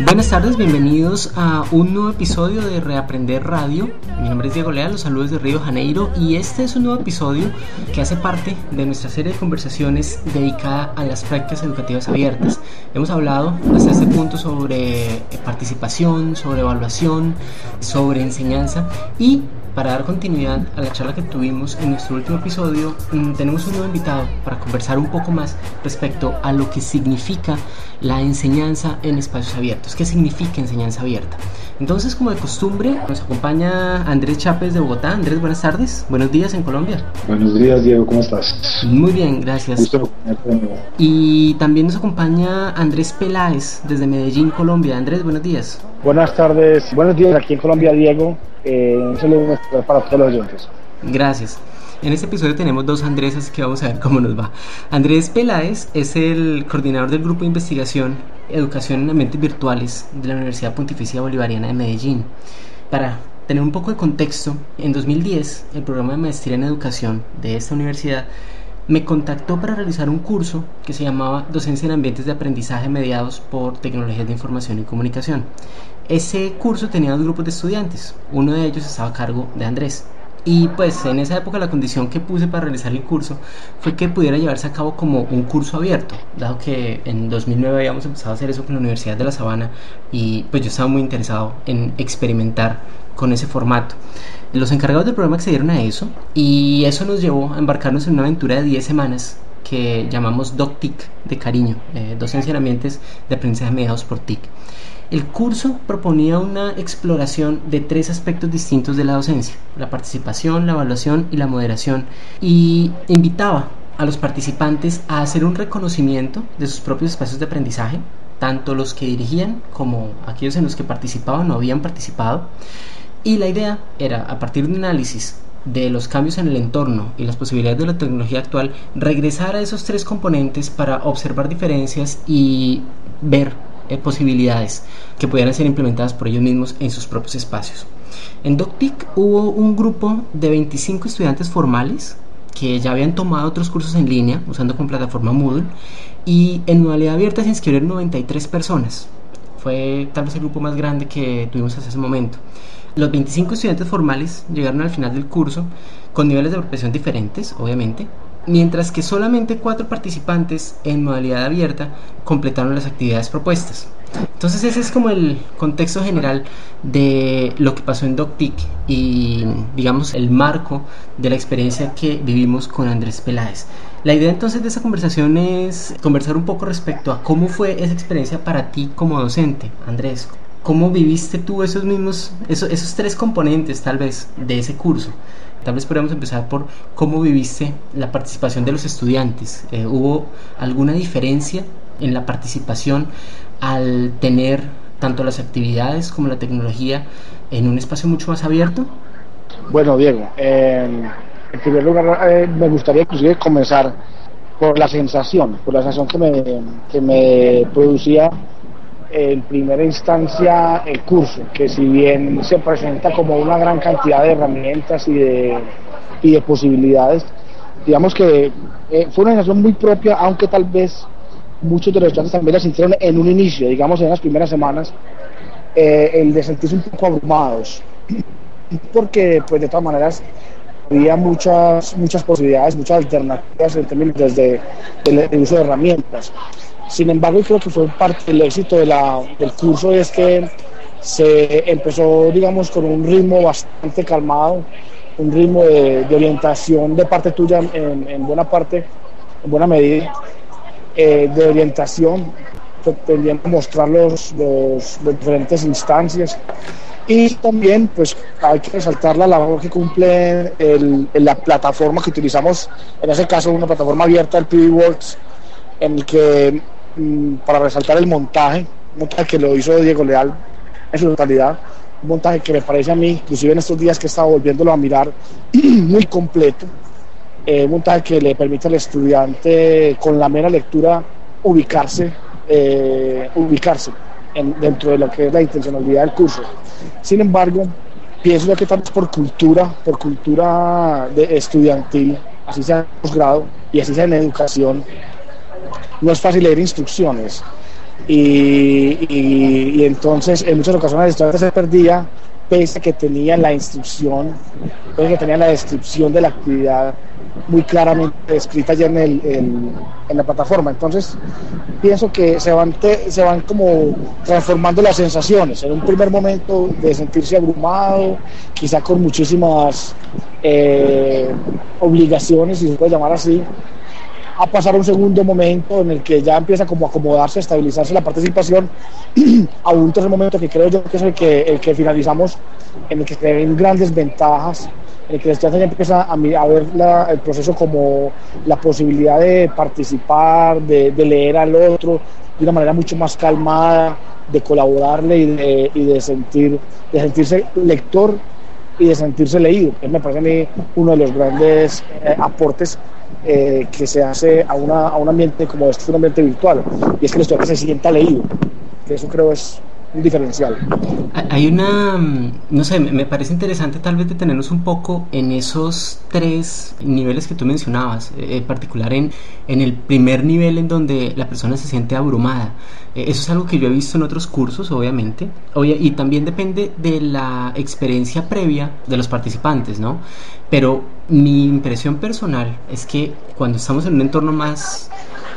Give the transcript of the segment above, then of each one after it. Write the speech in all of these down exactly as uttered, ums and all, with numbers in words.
Buenas tardes, bienvenidos a un nuevo episodio de Reaprender Radio. Mi nombre es Diego Leal, los saludos de Río de Janeiro y este es un nuevo episodio que hace parte de nuestra serie de conversaciones dedicada a las prácticas educativas abiertas. Hemos hablado hasta este punto sobre participación, sobre evaluación, sobre enseñanza y para dar continuidad a la charla que tuvimos en nuestro último episodio, tenemos un nuevo invitado para conversar un poco más respecto a lo que significa la enseñanza en espacios abiertos. ¿Qué significa enseñanza abierta? Entonces, como de costumbre, nos acompaña Andrés Chávez de Bogotá. Andrés, buenas tardes. Buenos días en Colombia. Buenos días, Diego. ¿Cómo estás? Muy bien, gracias. Gusto. Y también nos acompaña Andrés Peláez desde Medellín, Colombia. Andrés, buenos días. Buenas tardes. Buenos días aquí en Colombia, Diego. Eh, un saludo para todos los oyentes. Gracias. En este episodio tenemos dos Andrés, así que vamos a ver cómo nos va. Andrés Peláez es el coordinador del Grupo de Investigación Educación en Ambientes Virtuales de la Universidad Pontificia Bolivariana de Medellín. Para tener un poco de contexto, en dos mil diez el programa de maestría en educación de esta universidad me contactó para realizar un curso que se llamaba Docencia en Ambientes de Aprendizaje Mediados por Tecnologías de Información y Comunicación. Ese curso tenía dos grupos de estudiantes, uno de ellos estaba a cargo de Andrés. Y pues en esa época la condición que puse para realizar el curso fue que pudiera llevarse a cabo como un curso abierto, dado que en dos mil nueve habíamos empezado a hacer eso con la Universidad de La Sabana y pues yo estaba muy interesado en experimentar con ese formato. Los encargados del programa accedieron a eso y eso nos llevó a embarcarnos en una aventura de diez semanas que llamamos DocTIC de cariño, eh, Docencia en Ambientes de Aprendizaje Mediados por T I C. El curso proponía una exploración de tres aspectos distintos de la docencia: la participación, la evaluación y la moderación, y invitaba a los participantes a hacer un reconocimiento de sus propios espacios de aprendizaje, tanto los que dirigían como aquellos en los que participaban o habían participado, y la idea era, a partir de un análisis de los cambios en el entorno y las posibilidades de la tecnología actual, regresar a esos tres componentes para observar diferencias y ver eh, posibilidades que pudieran ser implementadas por ellos mismos en sus propios espacios. En DocTIC hubo un grupo de veinticinco estudiantes formales que ya habían tomado otros cursos en línea usando con plataforma Moodle, y en modalidad abierta se inscribieron noventa y tres personas. Fue tal vez el grupo más grande que tuvimos hasta ese momento. Los veinticinco estudiantes formales llegaron al final del curso con niveles de preparación diferentes, obviamente, mientras que solamente cuatro participantes en modalidad abierta completaron las actividades propuestas. Entonces ese es como el contexto general de lo que pasó en DocTIC y, digamos, el marco de la experiencia que vivimos con Andrés Peláez. La idea entonces de esta conversación es conversar un poco respecto a cómo fue esa experiencia para ti como docente, Andrés. ¿Cómo viviste tú esos mismos, esos, esos tres componentes tal vez de ese curso? Tal vez podríamos empezar por cómo viviste la participación de los estudiantes. Eh, ¿Hubo alguna diferencia en la participación al tener tanto las actividades como la tecnología en un espacio mucho más abierto? Bueno, Diego, eh, en primer lugar eh, me gustaría inclusive comenzar por la sensación, por la sensación que me, que me producía en primera instancia el curso, que si bien se presenta como una gran cantidad de herramientas y de, y de posibilidades, digamos que eh, fue una sensación muy propia, aunque tal vez muchos de los estudiantes también la sintieron en un inicio, digamos en las primeras semanas, eh, el de sentirse un poco abrumados, porque pues de todas maneras había muchas, muchas posibilidades, muchas alternativas en términos desde el, el uso de herramientas. Sin embargo, creo que fue parte del éxito de la, del curso, es que se empezó, digamos, con un ritmo bastante calmado, un ritmo de, de orientación de parte tuya en, en buena parte, en buena medida, eh, de orientación, tendiendo a mostrar los, los, las diferentes instancias. Y también pues hay que resaltar la labor que cumple el, la plataforma que utilizamos, en ese caso una plataforma abierta, el PBWorks, en el que para resaltar el montaje, un montaje que lo hizo Diego Leal en su totalidad, un montaje que me parece a mí, inclusive en estos días que he estado volviéndolo a mirar, muy completo, eh, un montaje que le permite al estudiante con la mera lectura ubicarse, eh, ubicarse en, dentro de lo que es la intencionalidad del curso. Sin embargo, pienso yo que tal vez por cultura, por cultura de estudiantil, así sea en posgrado y así sea en educación, no es fácil leer instrucciones. y, y, y entonces en muchas ocasiones el estudiante se perdía pese a que tenía la instrucción, pese a que tenía la descripción de la actividad muy claramente escrita ya en, el, en, en la plataforma. Entonces pienso que se van, te, se van como transformando las sensaciones, en un primer momento de sentirse abrumado, quizá con muchísimas eh, obligaciones, si se puede llamar así, a pasar a un segundo momento en el que ya empieza como a acomodarse, a estabilizarse la participación, a un tercer momento que creo yo que es el que, el que finalizamos, en el que se ven grandes ventajas, en el que el estudiante ya empieza a, a ver la, el proceso como la posibilidad de participar, de, de leer al otro de una manera mucho más calmada, de colaborarle y de, y de, sentir, de sentirse lector y de sentirse leído. Eso me parece a mí uno de los grandes eh, aportes eh, que se hace a, una, a un ambiente como este, un ambiente virtual, y es que el estudiante se sienta leído, que eso creo es un diferencial. Hay una, no sé, me parece interesante tal vez detenernos un poco en esos tres niveles que tú mencionabas, en particular en, en el primer nivel en donde la persona se siente abrumada. Eso es algo que yo he visto en otros cursos, obviamente, y también depende de la experiencia previa de los participantes, ¿no? Pero mi impresión personal es que cuando estamos en un entorno más,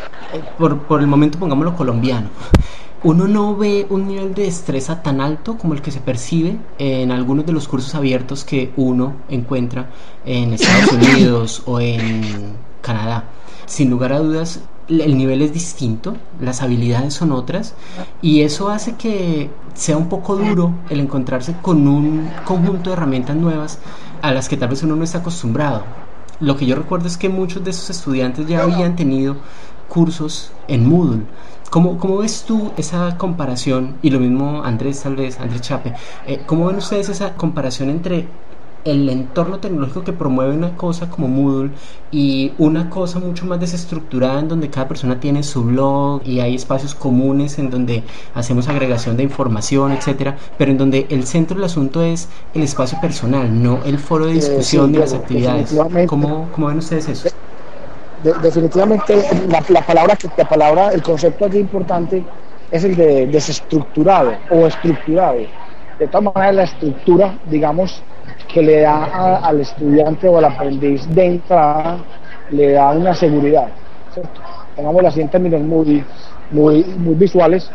por, por el momento pongámoslo colombiano, uno no ve un nivel de destreza tan alto como el que se percibe en algunos de los cursos abiertos que uno encuentra en Estados Unidos o en Canadá. Sin lugar a dudas, el nivel es distinto, las habilidades son otras, y eso hace que sea un poco duro el encontrarse con un conjunto de herramientas nuevas a las que tal vez uno no está acostumbrado. Lo que yo recuerdo es que muchos de esos estudiantes ya habían tenido cursos en Moodle. ¿Cómo, ¿Cómo ves tú esa comparación? Y lo mismo Andrés, tal vez, Andrés Chape. Eh, ¿Cómo ven ustedes esa comparación entre el entorno tecnológico que promueve una cosa como Moodle y una cosa mucho más desestructurada en donde cada persona tiene su blog y hay espacios comunes en donde hacemos agregación de información, etcétera, pero en donde el centro del asunto es el espacio personal, no el foro de discusión eh, sí, de las actividades? ¿Cómo, ¿Cómo ven ustedes eso? De, definitivamente la, la palabra la palabra el concepto aquí importante es el de desestructurado o estructurado. De todas maneras, la estructura, digamos, que le da a, al estudiante o al aprendiz de entrada, le da una seguridad, ¿cierto? Pongámoslo así en términos muy, muy, muy visuales,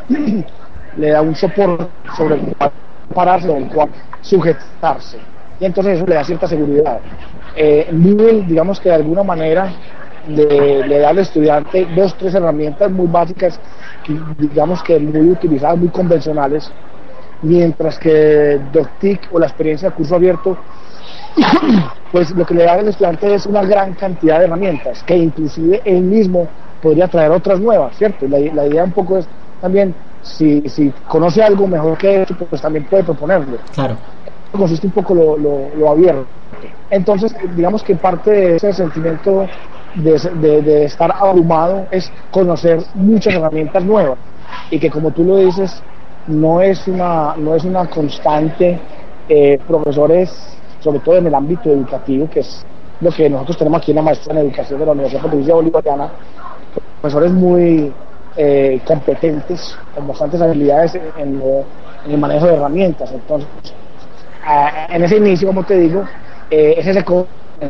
le da un soporte sobre el cual pararse, sobre el cual sujetarse, y entonces eso le da cierta seguridad. Eh, Moodle, digamos que de alguna manera le, le da al estudiante dos, tres herramientas muy básicas, digamos que muy utilizadas, muy convencionales, mientras que Doctic o la experiencia de curso abierto pues lo que le da al estudiante es una gran cantidad de herramientas que inclusive él mismo podría traer otras nuevas, ¿cierto? La, la idea un poco es también, si, si conoce algo mejor que eso, pues también puede proponerlo. Claro. Consiste un poco lo, lo, lo abierto. Entonces, digamos que parte de ese sentimiento de, de, de estar abrumado es conocer muchas herramientas nuevas, y que, como tú lo dices, no es una, no es una constante. Eh, profesores, sobre todo en el ámbito educativo, que es lo que nosotros tenemos aquí en la maestría en educación de la Universidad Pontificia Bolivariana, profesores muy eh, competentes, con bastantes habilidades en, lo, en el manejo de herramientas. Entonces, eh, en ese inicio, como te digo, eh, es ese co-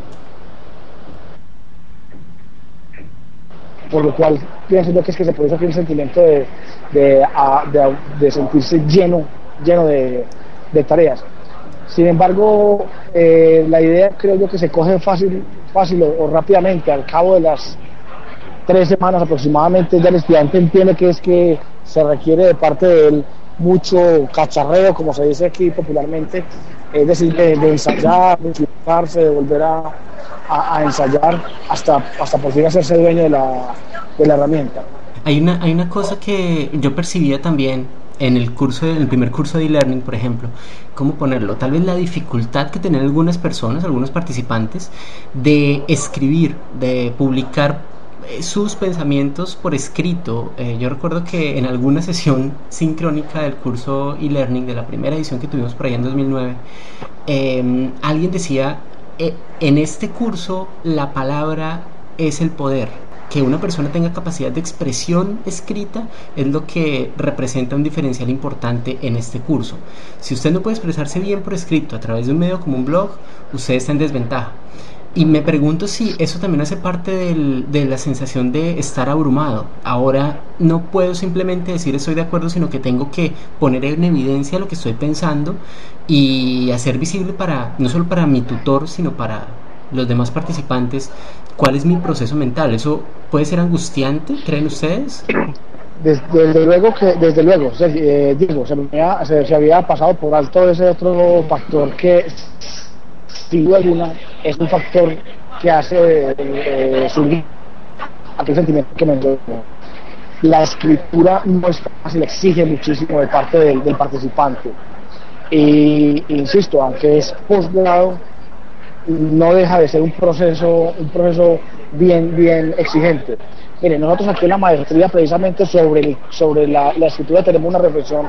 por lo cual pienso yo que es que se produce aquí un sentimiento de, de, de, de sentirse lleno, lleno de, de tareas. Sin embargo, eh, la idea creo yo que se coge fácil, fácil o, o rápidamente. Al cabo de las tres semanas aproximadamente ya el estudiante entiende que es que se requiere de parte de él mucho cacharreo, como se dice aquí popularmente, es decir, de, de ensayar, de enfocarse, de volver a, a, a ensayar hasta, hasta por fin hacerse dueño de la, de la herramienta. Hay una, hay una cosa que yo percibía también en el curso, en el primer curso de e-learning, por ejemplo. ¿Cómo ponerlo? Tal vez la dificultad que tenían algunas personas, algunos participantes, de escribir, de publicar sus pensamientos por escrito. Eh, yo recuerdo que en alguna sesión sincrónica del curso e-learning, de la primera edición que tuvimos por ahí en dos mil nueve, eh, alguien decía, eh, en este curso la palabra es el poder. que una persona tenga capacidad de expresión escrita es lo que representa un diferencial importante en este curso. Si usted no puede expresarse bien por escrito a través de un medio como un blog, usted está en desventaja. Y me pregunto si eso también hace parte del, de la sensación de estar abrumado. Ahora no puedo simplemente decir estoy de acuerdo, sino que tengo que poner en evidencia lo que estoy pensando y hacer visible para, no solo para mi tutor, sino para los demás participantes, cuál es mi proceso mental. ¿Eso puede ser angustiante, creen ustedes? Desde, desde luego que, desde luego, se, eh, digo, se, me había, se, se había pasado por alto ese otro factor que, sin duda alguna, es un factor que hace eh, subir aquel sentimiento que me dio. La escritura no es fácil, exige muchísimo de parte del, del participante. Y insisto, aunque es posgrado, no deja de ser un proceso, un proceso bien, bien exigente. Miren, nosotros aquí en la maestría, precisamente sobre, el, sobre la, la escritura, tenemos una reflexión,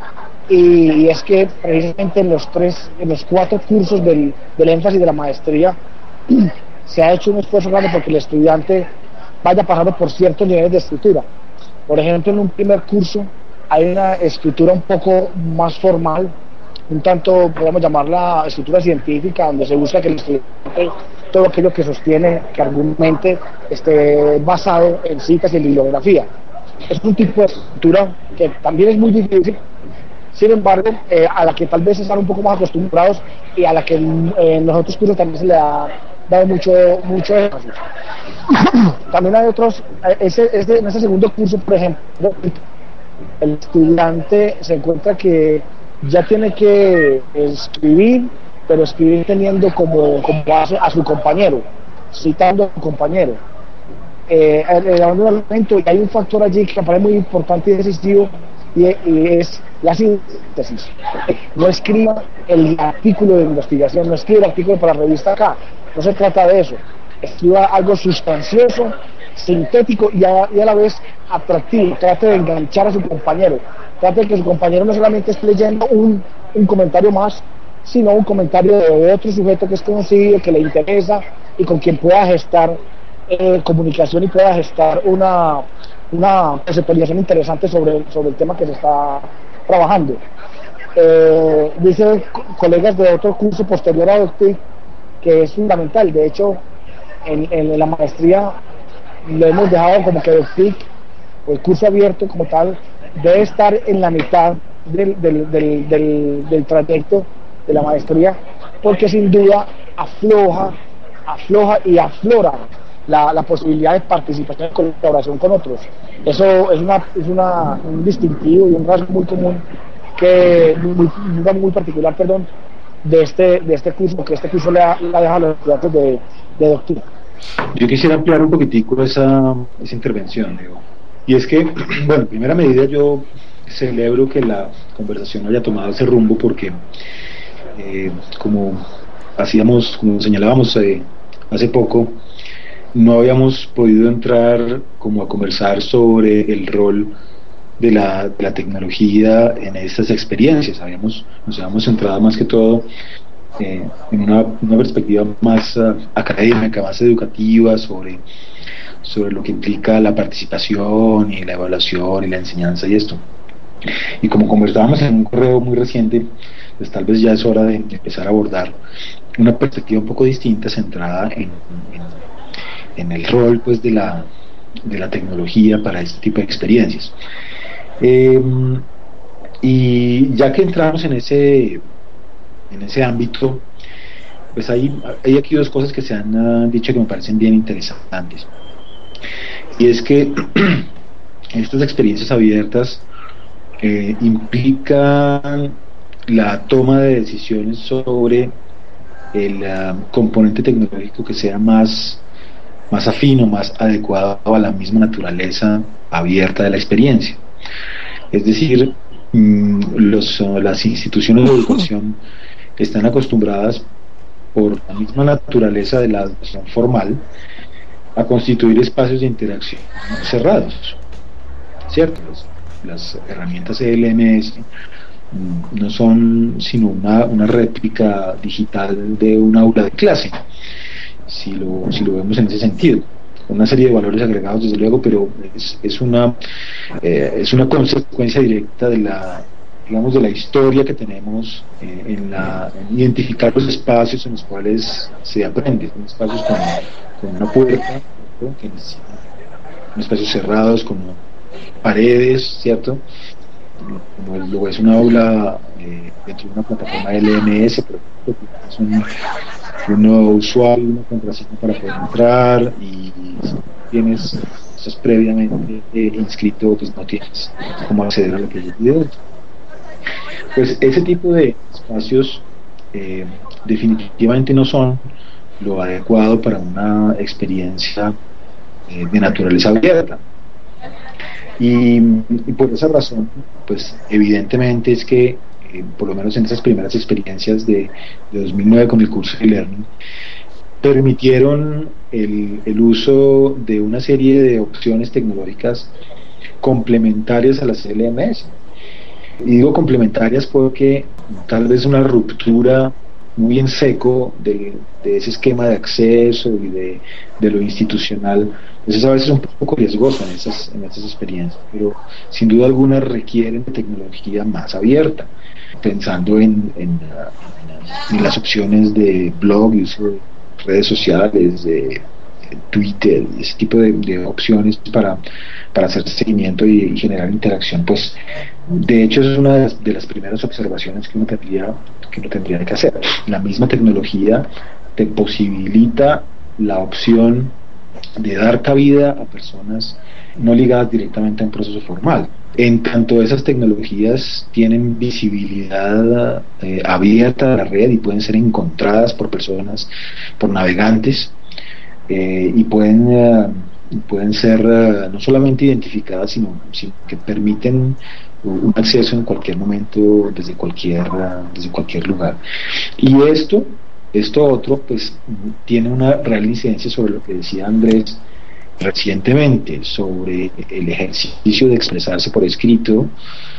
y es que precisamente en los tres, en los cuatro cursos del, del énfasis de la maestría, se ha hecho un esfuerzo grande porque el estudiante vaya pasando por ciertos niveles de escritura. Por ejemplo, en un primer curso hay una escritura un poco más formal, un tanto, podemos llamarla escritura científica, donde se busca que el estudiante, todo aquello que sostiene, que argumente, esté basado en citas y en bibliografía. Es un tipo de escritura que también es muy difícil, sin embargo, eh, a la que tal vez están un poco más acostumbrados y a la que eh, en los otros cursos también se le ha dado mucho, mucho énfasis. También hay otros, ese, ese, en ese segundo curso, por ejemplo, el estudiante se encuentra que ya tiene que escribir, pero escribir teniendo como, como base a su compañero, citando a su compañero. Eh, el, el momento, y hay un factor allí que me parece muy importante y decisivo, y, y es la síntesis. No escriba el artículo de investigación, no escriba el artículo para la revista acá, no se trata de eso. Escriba algo sustancioso, sintético y a, y a la vez atractivo. Trate de enganchar a su compañero, trate de que su compañero no solamente esté leyendo un, un comentario más, sino un comentario de otro sujeto que es conocido, que le interesa y con quien pueda gestar eh, comunicación y pueda gestar una, una conceptualización interesante sobre, sobre el tema que se está trabajando. Eh, dice colegas de otro curso posterior a Doctic que es fundamental. De hecho, en, en la maestría lo hemos dejado como que Doctic, o el curso abierto como tal, debe estar en la mitad del, del, del, del, del trayecto de la maestría, porque sin duda afloja, afloja y aflora la, la posibilidad de participación y colaboración con otros. Eso es, una, es una, un distintivo y un rasgo muy común, que muy, muy, muy particular, perdón, de este, de este curso, que este curso le ha, le ha dejado a los estudiantes de, de doctrina. Yo quisiera ampliar un poquitico esa, esa intervención, Diego. Y es que, bueno, en primera medida yo celebro que la conversación haya tomado ese rumbo, porque eh, como hacíamos, como señalábamos eh, hace poco, no habíamos podido entrar como a conversar sobre el rol de la, de la tecnología en estas experiencias. Habíamos, nos habíamos centrado más que todo eh, en una, una perspectiva más uh, académica, más educativa, sobre, sobre lo que implica la participación y la evaluación y la enseñanza y esto. Y como conversábamos en un correo muy reciente, pues tal vez ya es hora de empezar a abordar una perspectiva un poco distinta, centrada en, en, en el rol pues de la, de la tecnología para este tipo de experiencias. Eh, y ya que entramos en ese en ese ámbito, pues hay, hay aquí dos cosas que se han uh, dicho que me parecen bien interesantes, y es que estas experiencias abiertas eh, implican la toma de decisiones sobre el uh, componente tecnológico que sea más más afino, más adecuado a la misma naturaleza abierta de la experiencia. Es decir, los, las instituciones de educación están acostumbradas, por la misma naturaleza de la educación formal, a constituir espacios de interacción cerrados, ¿cierto? Las, las herramientas E L M S no son sino una, una réplica digital de un aula de clase, si lo, si lo vemos en ese sentido, una serie de valores agregados desde luego, pero es, es una eh, es una consecuencia directa de la, digamos, de la historia que tenemos eh, en, la, en identificar los espacios en los cuales se aprende. Son espacios con, con una puerta, ¿no? Que necesitan, espacios cerrados con paredes, ¿cierto? Como lo es un aula eh, dentro de una plataforma L M S, pero es un, un usuario, una contraseña para poder entrar, y si tienes, estás previamente eh, inscrito, pues no tienes cómo acceder a lo que yo pido. Pues ese tipo de espacios eh, definitivamente no son lo adecuado para una experiencia eh, de naturaleza abierta. Y, y por esa razón, pues evidentemente es que, eh, por lo menos en esas primeras experiencias de, de dos mil nueve con el curso de Learning, permitieron el, el uso de una serie de opciones tecnológicas complementarias a las L M S. Y digo complementarias porque tal vez una ruptura muy en seco de, de ese esquema de acceso y de, de lo institucional, pues es a veces un poco riesgoso en esas, en esas experiencias, pero sin duda alguna requieren de tecnología más abierta, pensando en, en, en, en las opciones de blog, uso de redes sociales, de Twitter, ese tipo de, de opciones para, para hacer seguimiento y, y generar interacción. Pues de hecho es una de las, de las primeras observaciones que uno tendría que uno tendría que hacer. La misma tecnología te posibilita la opción de dar cabida a personas no ligadas directamente a un proceso formal. En tanto esas tecnologías tienen visibilidad eh, abierta a la red y pueden ser encontradas por personas, por navegantes, eh, y pueden uh, pueden ser uh, no solamente identificadas, sino, sino que permiten un acceso en cualquier momento, desde cualquier uh, desde cualquier lugar. Y esto esto otro pues tiene una real incidencia sobre lo que decía Andrés recientemente, sobre el ejercicio de expresarse por escrito,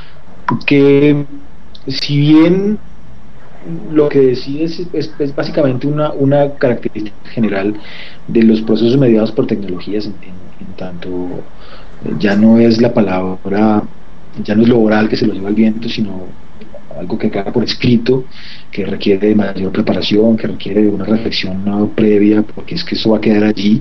que si bien lo que decía es, es, es básicamente una, una característica general de los procesos mediados por tecnologías, en, en, en tanto ya no es la palabra, ya no es lo oral que se lo lleva el viento, sino algo que queda por escrito, que requiere de mayor preparación, que requiere de una reflexión no previa, porque es que eso va a quedar allí.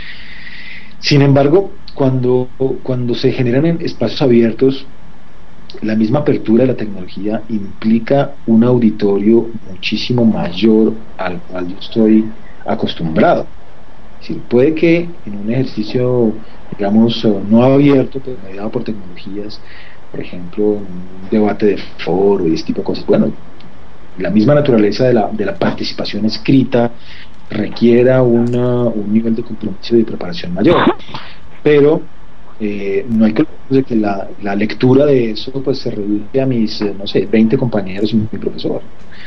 Sin embargo, cuando, cuando se generan en espacios abiertos, la misma apertura de la tecnología implica un auditorio muchísimo mayor al cual yo estoy acostumbrado. Sí, puede que en un ejercicio, digamos, no abierto, pero mediado por tecnologías, por ejemplo, un debate de foro y este tipo de cosas, bueno, la misma naturaleza de la, de la participación escrita requiera una, un nivel de compromiso y de preparación mayor, pero eh, no hay que olvidar que la, la lectura de eso pues se reduce a mis, eh, no sé, veinte compañeros y mi profesor.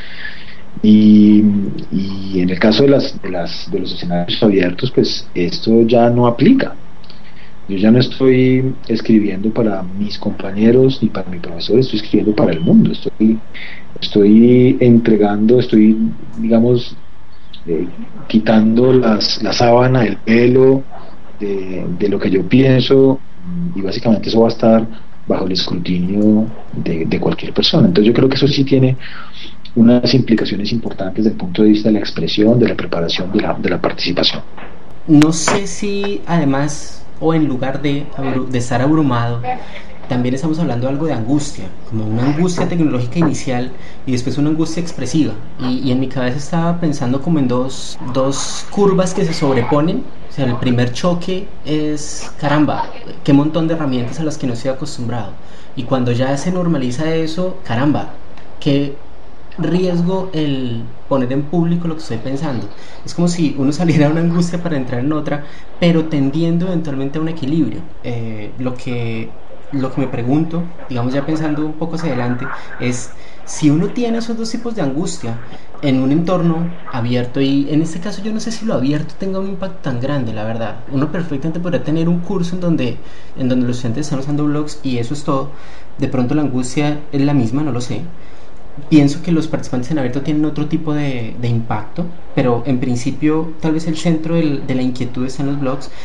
Y, y en el caso de las, de las de los escenarios abiertos, pues esto ya no aplica. Yo ya no estoy escribiendo para mis compañeros ni para mi profesor, estoy escribiendo para el mundo, estoy estoy entregando, estoy, digamos, eh, quitando las, la sábana, el pelo de, de lo que yo pienso, y básicamente eso va a estar bajo el escrutinio de, de cualquier persona. Entonces yo creo que eso sí tiene unas implicaciones importantes desde el punto de vista de la expresión, de la preparación, de la, de la participación. No sé si además, o en lugar de, de estar abrumado, también estamos hablando de algo de angustia, como una angustia tecnológica inicial y después una angustia expresiva. Y, y en mi cabeza estaba pensando como en dos, dos curvas que se sobreponen. O sea, el primer choque es, caramba, qué montón de herramientas a las que no estoy acostumbrado. Y cuando ya se normaliza eso, caramba, qué riesgo el poner en público lo que estoy pensando. Es como si uno saliera de una angustia para entrar en otra, pero tendiendo eventualmente a un equilibrio. Eh, lo que lo que me pregunto, digamos ya pensando un poco hacia adelante, es si uno tiene esos dos tipos de angustia en un entorno abierto, y en este caso yo no sé si lo abierto tenga un impacto tan grande, la verdad. Uno perfectamente podría tener un curso en donde, en donde los estudiantes están usando blogs y eso es todo. De pronto la angustia es la misma, no lo sé. Pienso que los participantes en abierto tienen otro tipo de, de impacto, pero en principio tal vez el centro del, de la inquietud está en los blogs.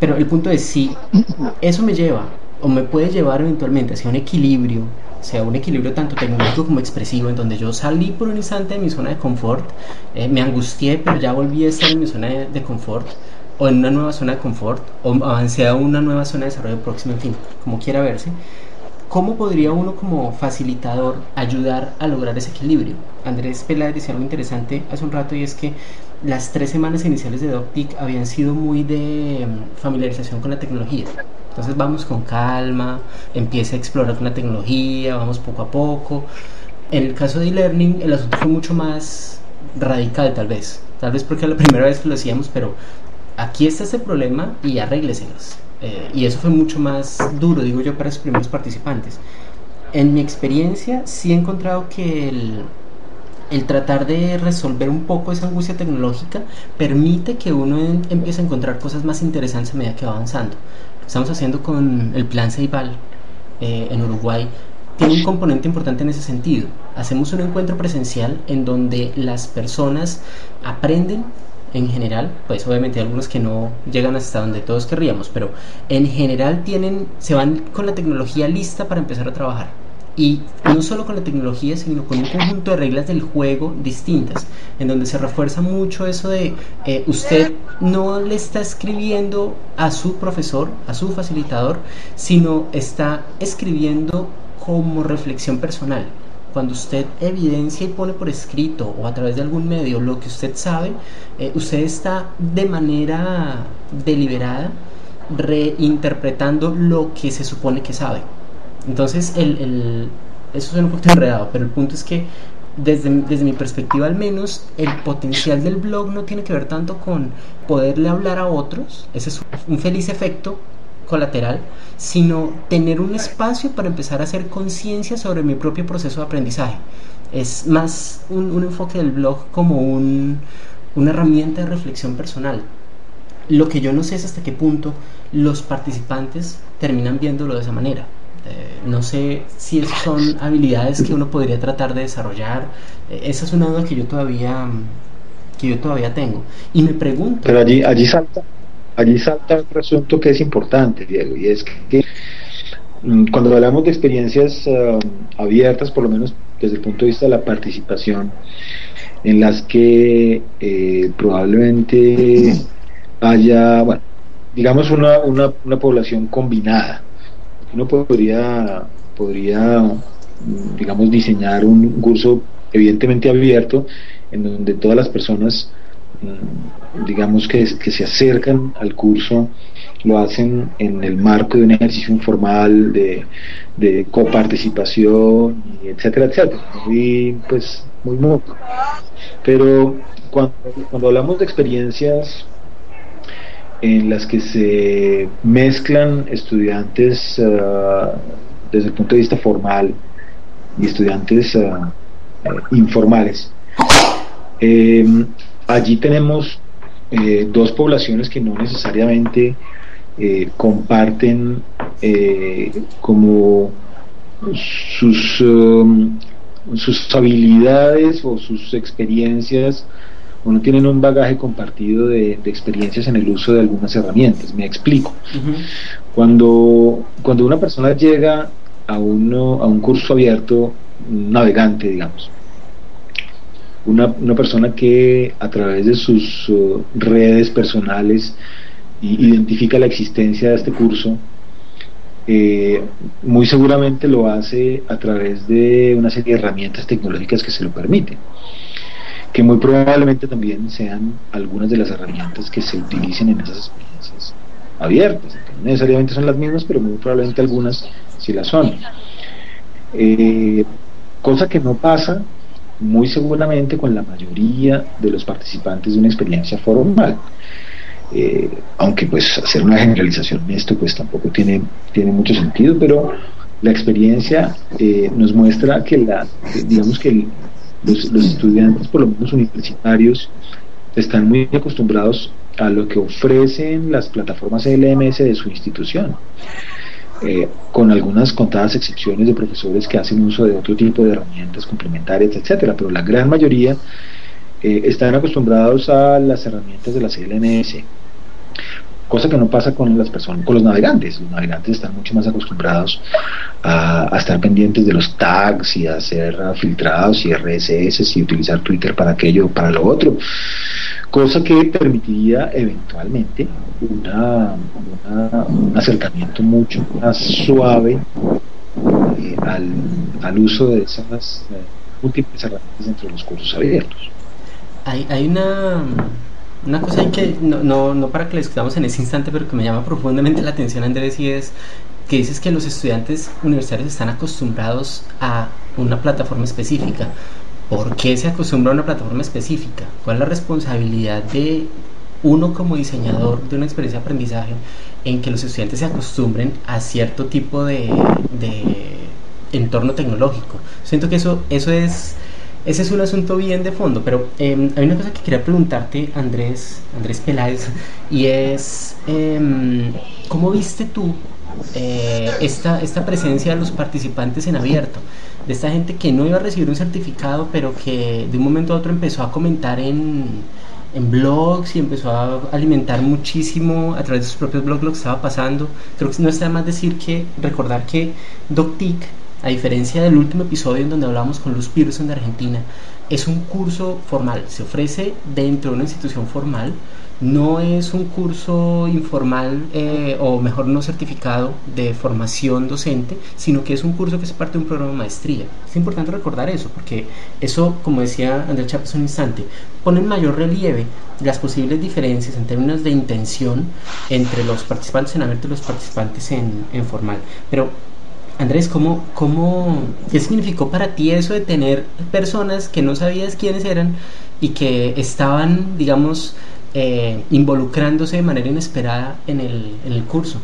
pero el punto es, si eso me lleva, o me puede llevar eventualmente hacia un equilibrio, o sea, un equilibrio tanto tecnológico como expresivo, en donde yo salí por un instante de mi zona de confort, eh, me angustié, pero ya volví a estar en mi zona de, de confort, o en una nueva zona de confort, o avancé a una nueva zona de desarrollo próximo, en fin, como quiera verse. ¿Cómo podría uno como facilitador ayudar a lograr ese equilibrio? Andrés Peláez decía algo interesante hace un rato, y es que las tres semanas iniciales de DocTIC habían sido muy de familiarización con la tecnología. Entonces vamos con calma, empieza a explorar con la tecnología, vamos poco a poco. En el caso de e-learning el asunto fue mucho más radical, tal vez. Tal vez porque era la primera vez que lo hacíamos, pero aquí está ese problema y arrégleselos. Eh, y eso fue mucho más duro, digo yo, para los primeros participantes. En mi experiencia sí he encontrado que el, el tratar de resolver un poco esa angustia tecnológica permite que uno en, empiece a encontrar cosas más interesantes a medida que va avanzando. Lo que estamos haciendo con el plan Ceibal eh, en Uruguay tiene un componente importante en ese sentido. Hacemos un encuentro presencial en donde las personas aprenden en general, pues obviamente hay algunos que no llegan hasta donde todos querríamos, pero en general tienen, se van con la tecnología lista para empezar a trabajar. Y no solo con la tecnología, sino con un conjunto de reglas del juego distintas, en donde se refuerza mucho eso de eh, usted no le está escribiendo a su profesor, a su facilitador, sino está escribiendo como reflexión personal. Cuando usted evidencia y pone por escrito o a través de algún medio lo que usted sabe, eh, usted está de manera deliberada reinterpretando lo que se supone que sabe. Entonces, el, el, eso suena un poquito enredado, pero el punto es que desde, desde mi perspectiva al menos, el potencial del blog no tiene que ver tanto con poderle hablar a otros, ese es un feliz efecto colateral, sino tener un espacio para empezar a hacer conciencia sobre mi propio proceso de aprendizaje. Es más un, un enfoque del blog como un, una herramienta de reflexión personal. Lo que yo no sé es hasta qué punto los participantes terminan viéndolo de esa manera. Eh, no sé si esas son habilidades que uno podría tratar de desarrollar. Eh, esa es una duda que yo todavía que yo todavía tengo. Y me pregunto... Pero allí, allí salta allí salta otro asunto que es importante, Diego, y es que cuando hablamos de experiencias uh, abiertas, por lo menos desde el punto de vista de la participación, en las que eh, probablemente haya, bueno, digamos una, una, una población combinada, uno podría, podría, digamos, diseñar un curso evidentemente abierto, en donde todas las personas, digamos, que, que se acercan al curso lo hacen en el marco de un ejercicio informal de, de coparticipación, etcétera, etcétera, muy, pues, muy mutuo. Pero cuando, cuando hablamos de experiencias en las que se mezclan estudiantes uh, desde el punto de vista formal y estudiantes uh, uh, informales, eh, allí tenemos eh, dos poblaciones que no necesariamente eh, comparten eh, como sus um, sus habilidades o sus experiencias, o no tienen un bagaje compartido de, de experiencias en el uso de algunas herramientas. Me explico. Uh-huh. Cuando, cuando una persona llega a, uno, a un curso abierto, un navegante, digamos, una, una persona que a través de sus uh, redes personales y, identifica la existencia de este curso, eh, muy seguramente lo hace a través de una serie de herramientas tecnológicas que se lo permiten, que muy probablemente también sean algunas de las herramientas que se utilicen en esas experiencias abiertas. No necesariamente son las mismas, pero muy probablemente algunas sí las son. Eh, cosa que no pasa muy seguramente con la mayoría de los participantes de una experiencia formal. Eh, aunque pues hacer una generalización en esto pues tampoco tiene, tiene mucho sentido, pero la experiencia eh, nos muestra que la, digamos que el, Los, los estudiantes, por lo menos universitarios, están muy acostumbrados a lo que ofrecen las plataformas L M S de su institución, eh, con algunas contadas excepciones de profesores que hacen uso de otro tipo de herramientas complementarias, etcétera, pero la gran mayoría eh, están acostumbrados a las herramientas de las L M S. cosa que no pasa con las personas, con los navegantes. Los navegantes están mucho más acostumbrados a, a estar pendientes de los tags y a ser filtrados y R S S y utilizar Twitter para aquello o para lo otro, cosa que permitiría eventualmente una, una, un acercamiento mucho más suave eh, al, al uso de esas eh, múltiples herramientas dentro de los cursos abiertos. Hay, hay una... Una cosa ahí que, no, no, no para que la discutamos en ese instante, pero que me llama profundamente la atención, Andrés, y es que dices que los estudiantes universitarios están acostumbrados a una plataforma específica. ¿Por qué se acostumbra a una plataforma específica? ¿Cuál es la responsabilidad de uno como diseñador de una experiencia de aprendizaje en que los estudiantes se acostumbren a cierto tipo de, de entorno tecnológico? Siento que eso, eso es... Ese es un asunto bien de fondo, pero eh, hay una cosa que quería preguntarte, Andrés, Andrés Peláez, y es, eh, ¿cómo viste tú eh, esta, esta presencia de los participantes en abierto? De esta gente que no iba a recibir un certificado, pero que de un momento a otro empezó a comentar en, en blogs y empezó a alimentar muchísimo a través de sus propios blogs lo que estaba pasando. Creo que no está de más decir que, recordar que DocTIC, a diferencia del último episodio en donde hablamos con Luz Pearson de Argentina, es un curso formal, se ofrece dentro de una institución formal, no es un curso informal eh, o mejor no certificado de formación docente, sino que es un curso que es parte de un programa de maestría. Es importante recordar eso, porque eso, como decía Andrés Chapa hace un instante, pone en mayor relieve las posibles diferencias en términos de intención entre los participantes en abierto y los participantes en, en formal. Pero Andrés, ¿cómo, cómo, ¿qué significó para ti eso de tener personas que no sabías quiénes eran y que estaban, digamos, eh, involucrándose de manera inesperada en el, en el curso?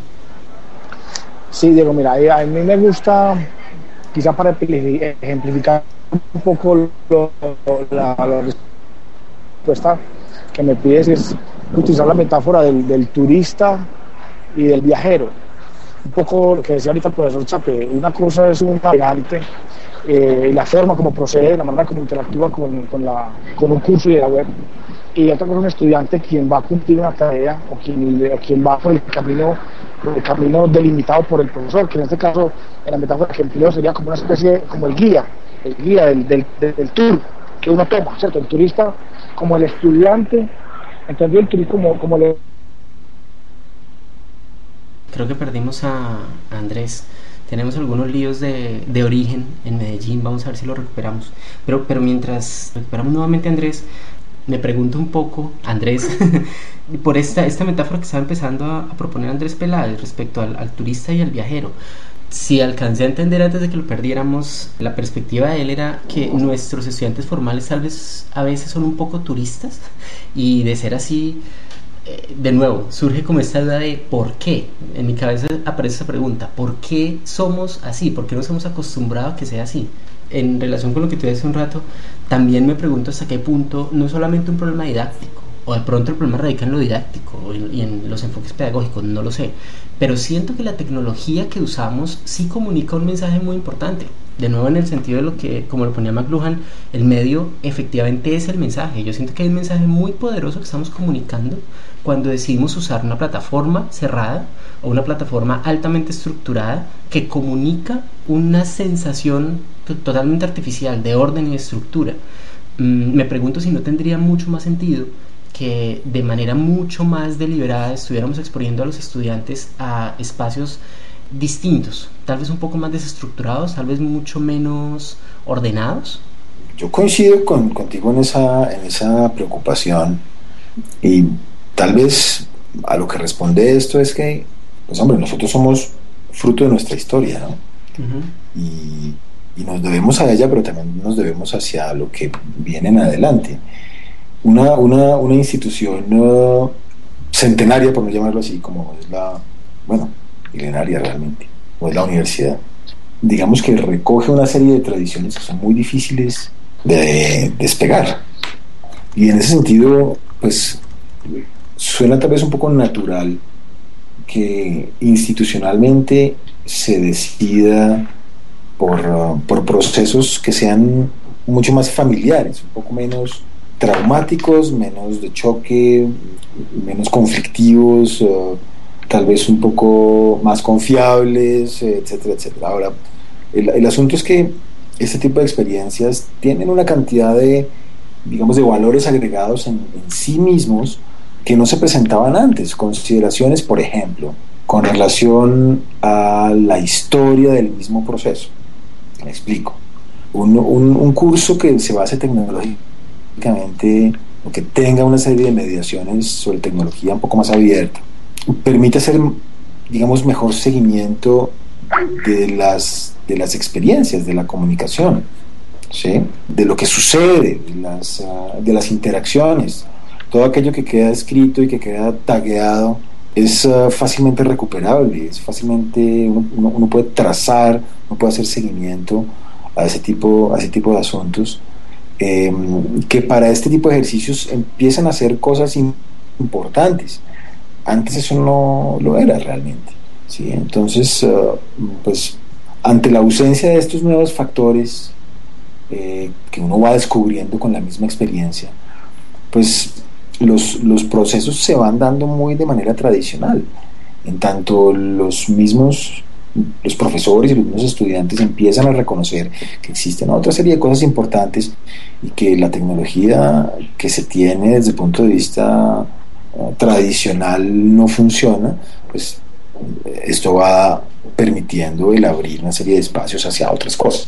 Sí, Diego, mira, a mí me gusta, quizá para ejemplificar un poco lo, la, la respuesta que me pides, es utilizar la metáfora del, del turista y del viajero. Un poco lo que decía ahorita el profesor Chape, una cosa es un navegante, eh, la forma como procede, la manera como interactúa con, con, la, con un curso y de la web, y otra cosa es un estudiante quien va a cumplir una tarea o quien, o quien va por el camino, por el camino delimitado por el profesor, que en este caso, en la metáfora que empleo, sería como una especie, como el guía, el guía del, del, del tour que uno toma, ¿cierto? El turista como el estudiante, entendió el turista como, como el... Creo que perdimos a Andrés. Tenemos algunos líos de, de origen en Medellín, vamos a ver si lo recuperamos. Pero, pero mientras recuperamos nuevamente a Andrés, me pregunto un poco, Andrés, por esta, esta metáfora que estaba empezando a, a proponer Andrés Peláez respecto al, al turista y al viajero. Si alcancé a entender antes de que lo perdiéramos, la perspectiva de él era que nuestros estudiantes formales tal vez a veces son un poco turistas, y de ser así, de nuevo, surge como esta duda de ¿por qué? En mi cabeza aparece esa pregunta, ¿por qué somos así? ¿Por qué nos hemos acostumbrado a que sea así? En relación con lo que tú decías hace un rato, también me pregunto hasta qué punto no es solamente un problema didáctico, o de pronto el problema radica en lo didáctico o en, y en los enfoques pedagógicos, no lo sé, pero siento que la tecnología que usamos sí comunica un mensaje muy importante. De nuevo, en el sentido de lo que, como lo ponía McLuhan, el medio efectivamente es el mensaje. Yo siento que hay un mensaje muy poderoso que estamos comunicando cuando decidimos usar una plataforma cerrada o una plataforma altamente estructurada que comunica una sensación t- totalmente artificial de orden y de estructura. Mm, me pregunto si no tendría mucho más sentido que de manera mucho más deliberada estuviéramos exponiendo a los estudiantes a espacios distintos, tal vez un poco más desestructurados, tal vez mucho menos ordenados. Yo coincido con, contigo en esa, en esa preocupación, y tal vez a lo que responde esto es que, pues hombre, nosotros somos fruto de nuestra historia, ¿no? Uh-huh. y, y nos debemos a ella, pero también nos debemos hacia lo que viene en adelante. Una, una, una institución uh, centenaria, por no llamarlo así, como es la, bueno, milenaria realmente, o es la universidad, digamos que recoge una serie de tradiciones que son muy difíciles de despegar, y en ese sentido pues suena tal vez un poco natural que institucionalmente se decida por, uh, por procesos que sean mucho más familiares, un poco menos traumáticos, menos de choque, menos conflictivos, uh, tal vez un poco más confiables, etcétera, etcétera. Ahora, el, el asunto es que este tipo de experiencias tienen una cantidad de, digamos, de valores agregados en, en sí mismos que no se presentaban antes. Consideraciones, por ejemplo, con relación a la historia del mismo proceso. Me explico. Un, un, un curso que se base tecnológicamente o que tenga una serie de mediaciones sobre tecnología un poco más abierta, permite hacer, digamos, mejor seguimiento de las, de las experiencias, de la comunicación, ¿sí? De lo que sucede, de las, uh, de las interacciones. Todo aquello que queda escrito y que queda tagueado es uh, fácilmente recuperable, es fácilmente, uno, uno, uno puede trazar, uno puede hacer seguimiento a ese tipo, a ese tipo de asuntos, eh, que para este tipo de ejercicios empiezan a hacer cosas importantes. Antes eso no lo era realmente, ¿sí? Entonces, uh, pues, ante la ausencia de estos nuevos factores eh, que uno va descubriendo con la misma experiencia, pues los, los procesos se van dando muy de manera tradicional, en tanto los mismos los profesores y los mismos estudiantes empiezan a reconocer que existen otra serie de cosas importantes y que la tecnología que se tiene desde el punto de vista uh, tradicional no funciona, pues esto va permitiendo el abrir una serie de espacios hacia otras cosas.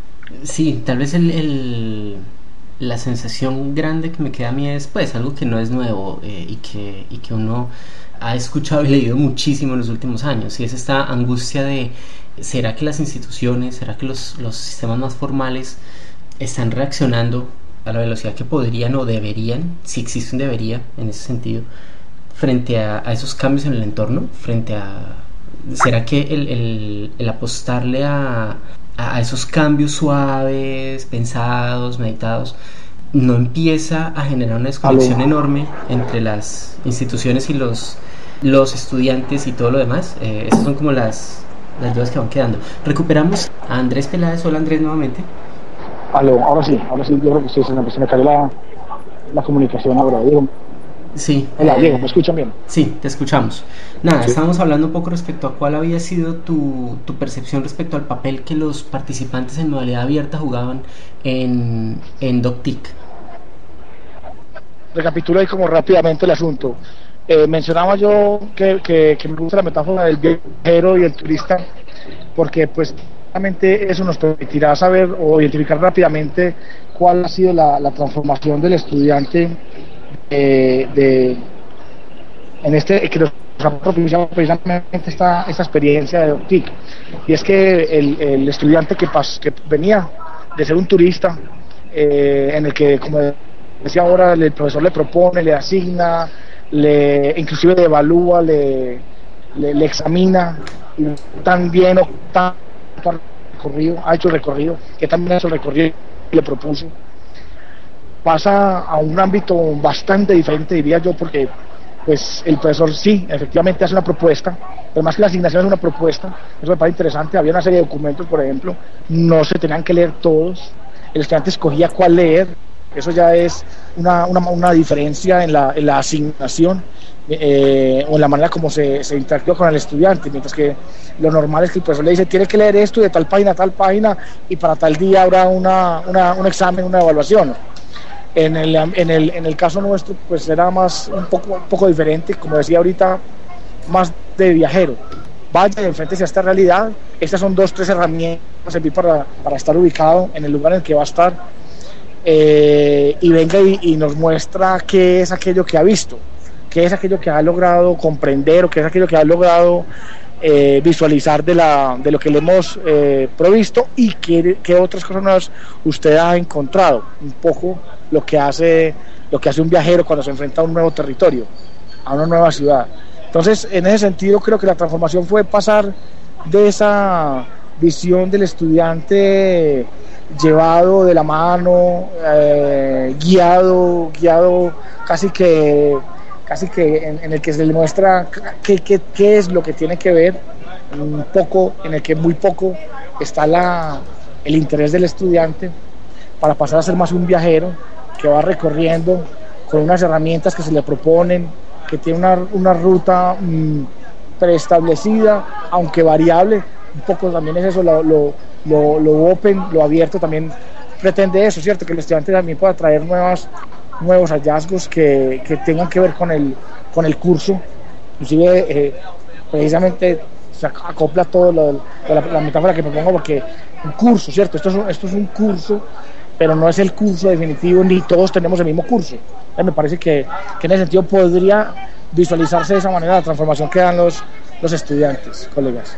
Sí, tal vez el, el, la sensación grande que me queda a mí es pues algo que no es nuevo eh, y, que, y que uno ha escuchado y leído muchísimo en los últimos años, y es esta angustia de ¿será que las instituciones, será que los, los sistemas más formales están reaccionando a la velocidad que podrían o deberían, si existe un debería en ese sentido, frente a, a esos cambios en el entorno? Frente a ¿será que el, el, el apostarle a, a esos cambios suaves, pensados, meditados, no empieza a generar una desconexión enorme entre las instituciones y los los estudiantes y todo lo demás? Eh, esas son como las, las dudas que van quedando. Recuperamos a Andrés Peláez. Hola, Andrés, nuevamente. Aló, ahora sí, ahora sí, yo creo que sí, se me, se me cayó la, la comunicación ahora, Diego. Sí. Hola, eh, Diego, ¿me escuchan bien? Sí, te escuchamos. Nada, Sí. estábamos hablando un poco respecto a cuál había sido tu, tu percepción respecto al papel que los participantes en modalidad abierta jugaban en, en DocTIC. Recapitulo ahí como rápidamente el asunto. Eh, mencionaba yo que, que, que me gusta la metáfora del viajero y el turista, porque pues realmente eso nos permitirá saber o identificar rápidamente cuál ha sido la, la transformación del estudiante eh, de, en este que nos ha propiciado precisamente esta, esta experiencia de DocTIC. Y es que el, el estudiante que, pas, que venía de ser un turista, eh, en el que, como decía ahora, el profesor le propone, le asigna, le inclusive le evalúa, le, le, le examina, y también o tan recorrido, ha hecho el recorrido, que también ha hecho el recorrido y le propuso, pasa a un ámbito bastante diferente, diría yo, porque pues el profesor sí, efectivamente hace una propuesta, pero más que la asignación es una propuesta. Eso me parece interesante. Había una serie de documentos, por ejemplo, no se tenían que leer todos, el estudiante escogía cuál leer. Eso ya es una, una, una diferencia en la, en la asignación eh, o en la manera como se, se interactúa con el estudiante, mientras que lo normal es que el profesor le dice tiene que leer esto de tal página a tal página y para tal día habrá una, una, un examen, una evaluación. En el, en, el, en el caso nuestro pues era más un poco, un poco diferente, como decía ahorita, más de viajero. Vaya, enfréntese a esta realidad. Estas son dos, tres herramientas para, para estar ubicado en el lugar en el que va a estar. Eh, y venga y, y nos muestra qué es aquello que ha visto, qué es aquello que ha logrado comprender o qué es aquello que ha logrado eh, visualizar de, la, de lo que le hemos eh, provisto y qué, qué otras cosas nuevas usted ha encontrado. Un poco lo que hace lo que hace un viajero cuando se enfrenta a un nuevo territorio, a una nueva ciudad. Entonces, en ese sentido, creo que la transformación fue pasar de esa visión del estudiante llevado de la mano, eh, guiado, guiado casi que, casi que en, en el que se le muestra qué, qué, qué es lo que tiene que ver, un poco, en el que muy poco está la, el interés del estudiante, para pasar a ser más un viajero que va recorriendo con unas herramientas que se le proponen, que tiene una, una ruta mmm, preestablecida, aunque variable, un poco también es eso, lo, lo, lo, lo open, lo abierto también pretende eso, ¿cierto? Que el estudiante también pueda traer nuevas, nuevos hallazgos que, que tengan que ver con el, con el curso, inclusive eh, precisamente se acopla todo lo, la, la metáfora que propongo, porque un curso, ¿cierto? Esto es un, esto es un curso, pero no es el curso definitivo, ni todos tenemos el mismo curso. Entonces me parece que, que en ese sentido podría visualizarse de esa manera la transformación que dan los, los estudiantes, colegas.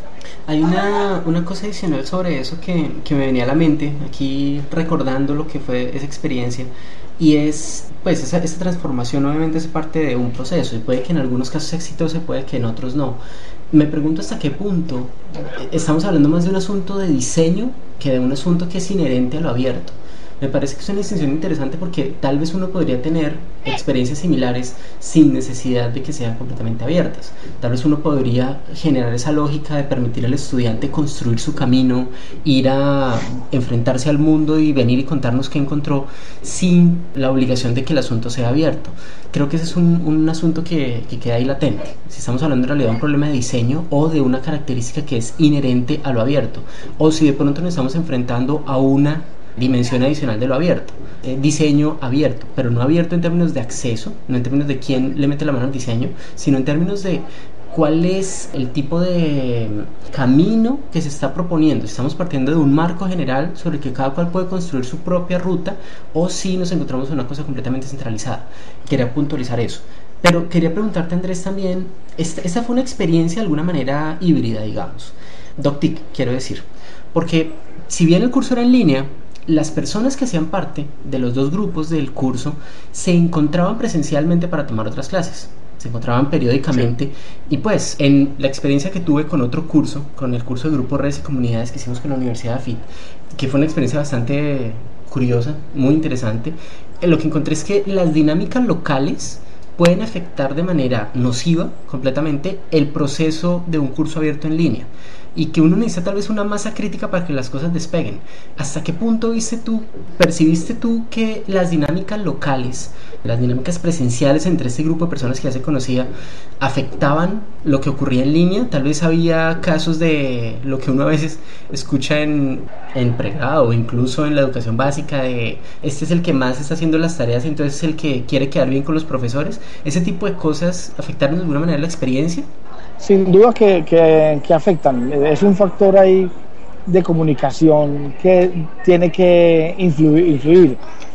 Hay una, una cosa adicional sobre eso que, que me venía a la mente, aquí recordando lo que fue esa experiencia, y es, pues, esa, esa transformación obviamente es parte de un proceso, y puede que en algunos casos sea exitoso, puede que en otros no. Me pregunto hasta qué punto estamos hablando más de un asunto de diseño que de un asunto que es inherente a lo abierto. Me parece que es una distinción interesante porque tal vez uno podría tener experiencias similares sin necesidad de que sean completamente abiertas. Tal vez uno podría generar esa lógica de permitir al estudiante construir su camino, ir a enfrentarse al mundo y venir y contarnos qué encontró sin la obligación de que el asunto sea abierto. Creo que ese es un, un asunto que, que queda ahí latente. Si estamos hablando en realidad de un problema de diseño o de una característica que es inherente a lo abierto, o si de pronto nos estamos enfrentando a una dimensión adicional de lo abierto, eh, diseño abierto, pero no abierto en términos de acceso, no en términos de quién le mete la mano al diseño, sino en términos de cuál es el tipo de camino que se está proponiendo. Estamos partiendo de un marco general sobre el que cada cual puede construir su propia ruta, o si nos encontramos en una cosa completamente centralizada. Quería puntualizar eso. Pero quería preguntarte, Andrés, también, esta, esta fue una experiencia de alguna manera híbrida, digamos, DocTIC, quiero decir, porque si bien el curso era en línea, las personas que hacían parte de los dos grupos del curso se encontraban presencialmente para tomar otras clases, se encontraban periódicamente, sí. Y pues en la experiencia que tuve con otro curso, con el curso de Grupo Redes y Comunidades que hicimos con la Universidad de A F I T, que fue una experiencia bastante curiosa, muy interesante, lo que encontré es que las dinámicas locales pueden afectar de manera nociva completamente el proceso de un curso abierto en línea, y que uno necesita tal vez una masa crítica para que las cosas despeguen. ¿Hasta qué punto viste tú, percibiste tú que las dinámicas locales, las dinámicas presenciales entre este grupo de personas que ya se conocía, afectaban lo que ocurría en línea? Tal vez había casos de lo que uno a veces escucha en, en pregrado o incluso en la educación básica, de este es el que más está haciendo las tareas y entonces es el que quiere quedar bien con los profesores. ¿Ese tipo de cosas afectaron de alguna manera la experiencia? Sin duda que, que, que afectan. Es un factor ahí de comunicación que tiene que influir, influir.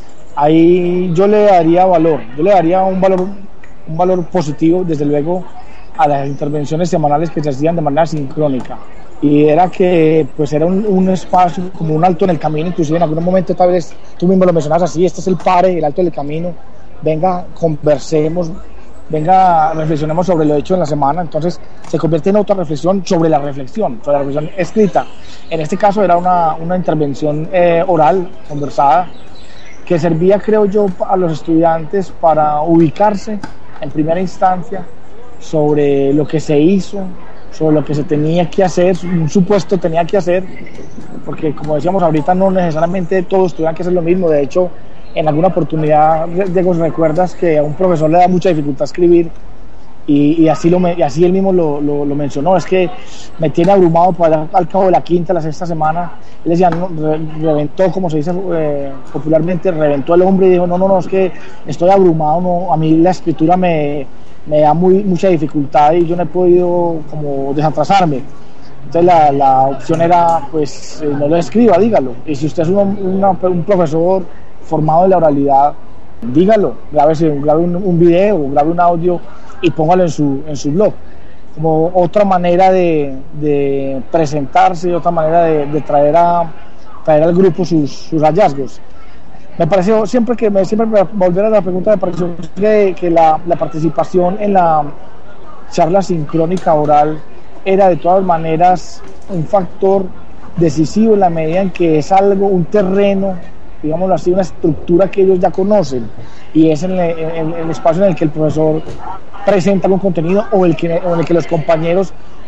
Ahí yo le daría valor, yo le daría un valor, un valor positivo, desde luego, a las intervenciones semanales que se hacían de manera sincrónica. Y era que pues era un, un espacio, como un alto en el camino, inclusive en algún momento tal vez tú mismo lo mencionas así, este es el pare, el alto del camino, venga, conversemos, venga, reflexionemos sobre lo hecho en la semana. Entonces se convierte en otra reflexión sobre la reflexión, sobre la reflexión escrita. En este caso era una, una intervención eh, oral, conversada, que servía, creo yo, a los estudiantes para ubicarse en primera instancia sobre lo que se hizo, sobre lo que se tenía que hacer, un supuesto tenía que hacer, porque como decíamos ahorita, no necesariamente todos tuvieran que hacer lo mismo. De hecho, en alguna oportunidad, Diego, recuerdas que a un profesor le da mucha dificultad escribir, y, y, así, lo, y así él mismo lo, lo, lo mencionó, es que me tiene abrumado para al cabo de la quinta, la sexta semana. Él decía, no, re, reventó, como se dice eh, popularmente, reventó el hombre y dijo, no, no, no, es que estoy abrumado, no, a mí la escritura me, me da muy, mucha dificultad y yo no he podido como desatrasarme. Entonces la, la opción era, pues, eh, no lo escriba, dígalo. Y si usted es un, una, un profesor formado en la oralidad, dígalo, grábese, grabe un, un video, grabe un audio y póngalo en su, en su blog, como otra manera de, de presentarse, otra manera de, de traer, a, traer al grupo sus, sus hallazgos. Me pareció, siempre que me siempre volver a la pregunta, me pareció que, que la, la participación en la charla sincrónica oral era de todas maneras un factor decisivo en la medida en que es algo, un terreno, digámoslo así, una estructura que ellos ya conocen, y es en el, en el espacio en el que el profesor presenta algún contenido o, el que, o en el que los compañeros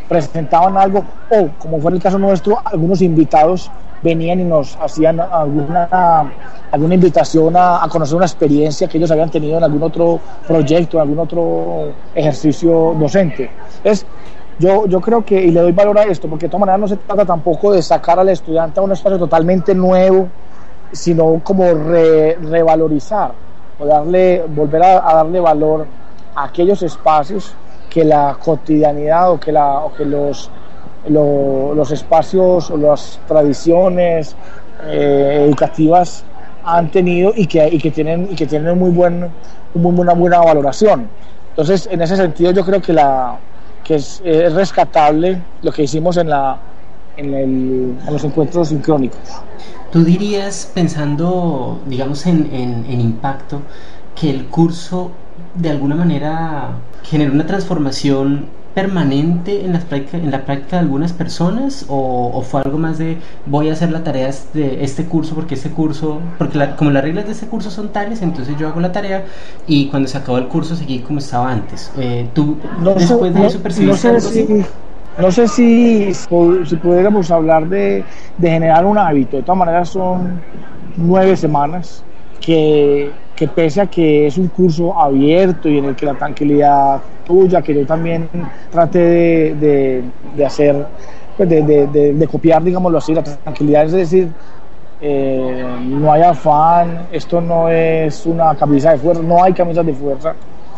presentaban algo, o como fue el caso nuestro, algunos invitados venían y nos hacían alguna, alguna invitación a, a conocer una experiencia que ellos habían tenido en algún otro proyecto, en algún otro ejercicio docente. Entonces, yo, yo creo que, y le doy valor a esto, porque de todas maneras no se trata tampoco de sacar al estudiante a un espacio totalmente nuevo, sino como re, revalorizar, o darle, volver a, a darle valor a aquellos espacios que la cotidianidad o que, la, o que los, lo, los espacios o las tradiciones eh, educativas han tenido y que, y que tienen, y que tienen muy buen, muy, una buena valoración. Entonces, en ese sentido, yo creo que, la, que es, es rescatable lo que hicimos en, la, en, el, en los encuentros sincrónicos. ¿Tú dirías, pensando, digamos, en, en, en impacto, que el curso de alguna manera generó una transformación permanente en, las práctica, en la práctica de algunas personas, o, o fue algo más de voy a hacer la tarea de este curso porque este curso, porque la, como las reglas de este curso son tales, entonces yo hago la tarea y cuando se acabó el curso seguí como estaba antes? Eh, ¿Tú no después sé, de eso percibiste no sé algo si, así? No sé si, si pudiéramos hablar de, de generar un hábito. De todas maneras son nueve semanas que, que pese a que es un curso abierto y en el que la tranquilidad tuya, que yo también traté de, de, de hacer, pues de, de, de, de copiar, digámoslo así, la tranquilidad, es decir, eh, no hay afán, esto no es una camisa de fuerza, no hay camisas de fuerza.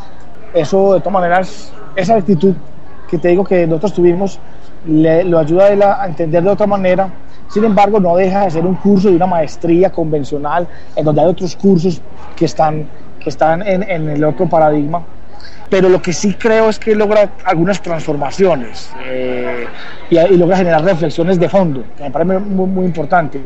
Eso de todas maneras, esa actitud que te digo que nosotros tuvimos, le, lo ayuda a, él a, a entender de otra manera. Sin embargo, no deja de ser un curso de una maestría convencional, en donde hay otros cursos que están, que están en, en el otro paradigma. Pero lo que sí creo es que logra algunas transformaciones eh, y, y logra generar reflexiones de fondo, que me parece muy, muy importante.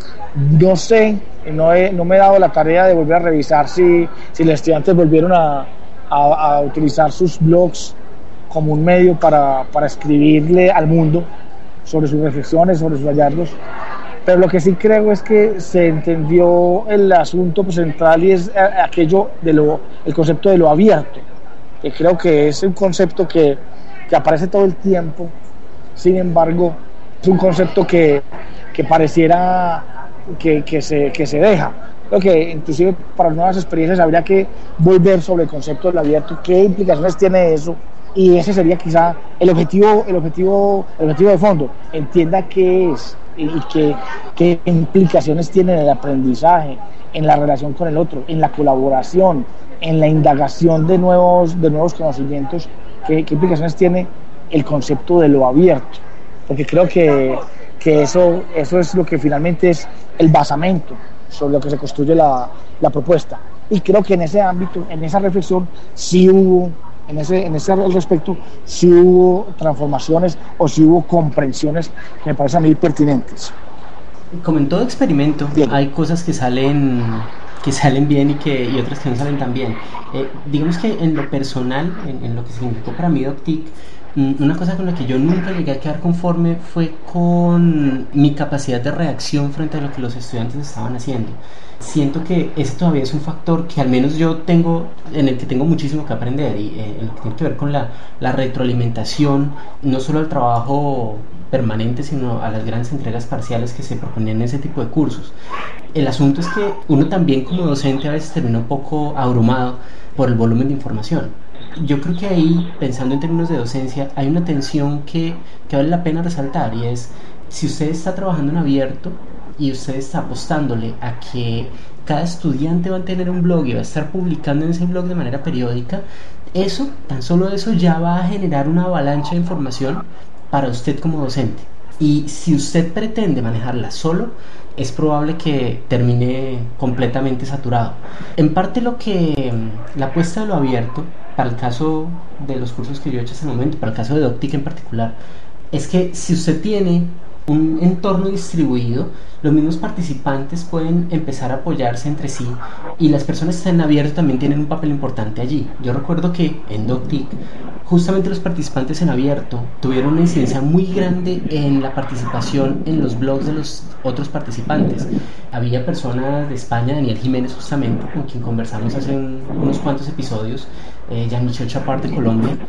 No sé, no, he, no me he dado la tarea de volver a revisar si, si los estudiantes volvieron a, a, a utilizar sus blogs como un medio para, para escribirle al mundo sobre sus reflexiones, sobre sus hallazgos, pero lo que sí creo es que se entendió el asunto central, y es aquello de lo, el concepto de lo abierto, que creo que es un concepto que, que aparece todo el tiempo. Sin embargo, es un concepto que, que pareciera que, que, se, que se deja. Creo que inclusive para nuevas experiencias habría que volver sobre el concepto del abierto, qué implicaciones tiene eso. Y ese sería quizá el objetivo, el objetivo, el objetivo de fondo. Entienda qué es y qué, qué implicaciones tiene en el aprendizaje, en la relación con el otro, en la colaboración, en la indagación de nuevos, de nuevos conocimientos, qué, qué implicaciones tiene el concepto de lo abierto. Porque creo que, que eso, eso es lo que finalmente es el basamento sobre lo que se construye la, la propuesta. Y creo que en ese ámbito, en esa reflexión, sí hubo En ese, en ese respecto, si hubo transformaciones o si hubo comprensiones que me parecen a mí pertinentes. Como en todo experimento, bien, hay cosas que salen que salen bien y, que, y otras que no salen tan bien. Eh, digamos que en lo personal, en, en lo que significó para mí DocTIC, una cosa con la que yo nunca llegué a quedar conforme fue con mi capacidad de reacción frente a lo que los estudiantes estaban haciendo. Siento que ese todavía es un factor que al menos yo tengo, en el que tengo muchísimo que aprender, y eh, en lo que tiene que ver con la, la retroalimentación, no solo al trabajo permanente, sino a las grandes entregas parciales que se proponían en ese tipo de cursos. El asunto es que uno también como docente a veces termina un poco abrumado por el volumen de información. Yo creo que ahí, pensando en términos de docencia, hay una tensión que, que vale la pena resaltar, y es, si usted está trabajando en abierto y usted está apostándole a que cada estudiante va a tener un blog y va a estar publicando en ese blog de manera periódica, eso, tan solo eso ya va a generar una avalancha de información para usted como docente. Y si usted pretende manejarla solo, es probable que termine completamente saturado. En parte lo que la apuesta de lo abierto, para el caso de los cursos que yo he hecho hasta el momento, para el caso de DocTIC en particular, es que si usted tiene un entorno distribuido, los mismos participantes pueden empezar a apoyarse entre sí, y las personas que están en abierto también tienen un papel importante allí. Yo recuerdo que en DocTIC justamente los participantes en abierto tuvieron una incidencia muy grande en la participación en los blogs de los otros participantes. Había personas de España, Daniel Jiménez justamente, con quien conversamos hace un, unos cuantos episodios, eh, Jean-Michel Chapart de Colombia,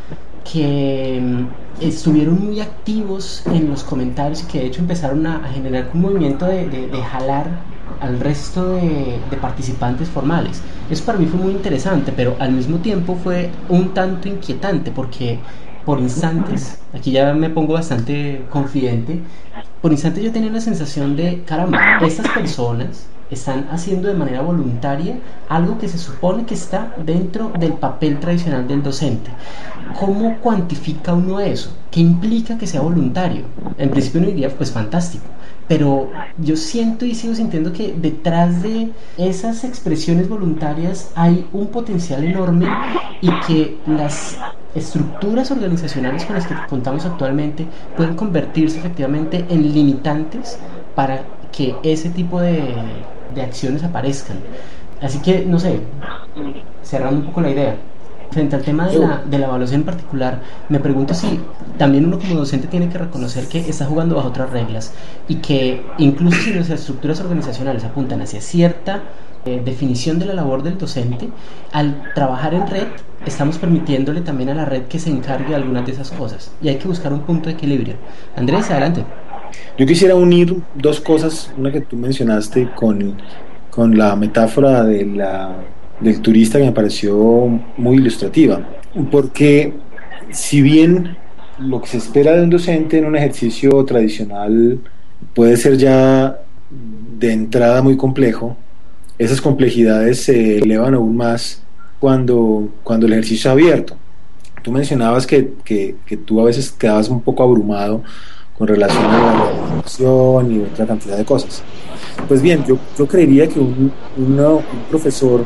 que mm, estuvieron muy activos en los comentarios y que de hecho empezaron a, a generar un movimiento de, de, de jalar al resto de, de participantes formales. Eso para mí fue muy interesante, pero al mismo tiempo fue un tanto inquietante porque por instantes, aquí ya me pongo bastante confidente, por instantes yo tenía la sensación de, caramba, estas personas están haciendo de manera voluntaria algo que se supone que está dentro del papel tradicional del docente. ¿Cómo cuantifica uno eso? ¿Qué implica que sea voluntario? En principio uno diría, pues fantástico, pero yo siento y sigo sintiendo que detrás de esas expresiones voluntarias hay un potencial enorme y que las estructuras organizacionales con las que contamos actualmente pueden convertirse efectivamente en limitantes para que ese tipo de, de acciones aparezcan. Así que, no sé, cerrando un poco la idea, frente al tema de la, de la evaluación en particular, me pregunto si también uno como docente tiene que reconocer que está jugando bajo otras reglas y que incluso si las estructuras organizacionales apuntan hacia cierta eh, definición de la labor del docente, al trabajar en red estamos permitiéndole también a la red que se encargue de algunas de esas cosas y hay que buscar un punto de equilibrio. Andrés, adelante. Yo quisiera unir dos cosas, una que tú mencionaste con, con la metáfora de la, del turista que me pareció muy ilustrativa, porque si bien lo que se espera de un docente en un ejercicio tradicional puede ser ya de entrada muy complejo, esas complejidades se elevan aún más cuando, cuando el ejercicio es abierto. Tú mencionabas que, que, que tú a veces quedabas un poco abrumado con relación a la educación y otra cantidad de cosas. Pues bien, yo, yo creería que un, una, un profesor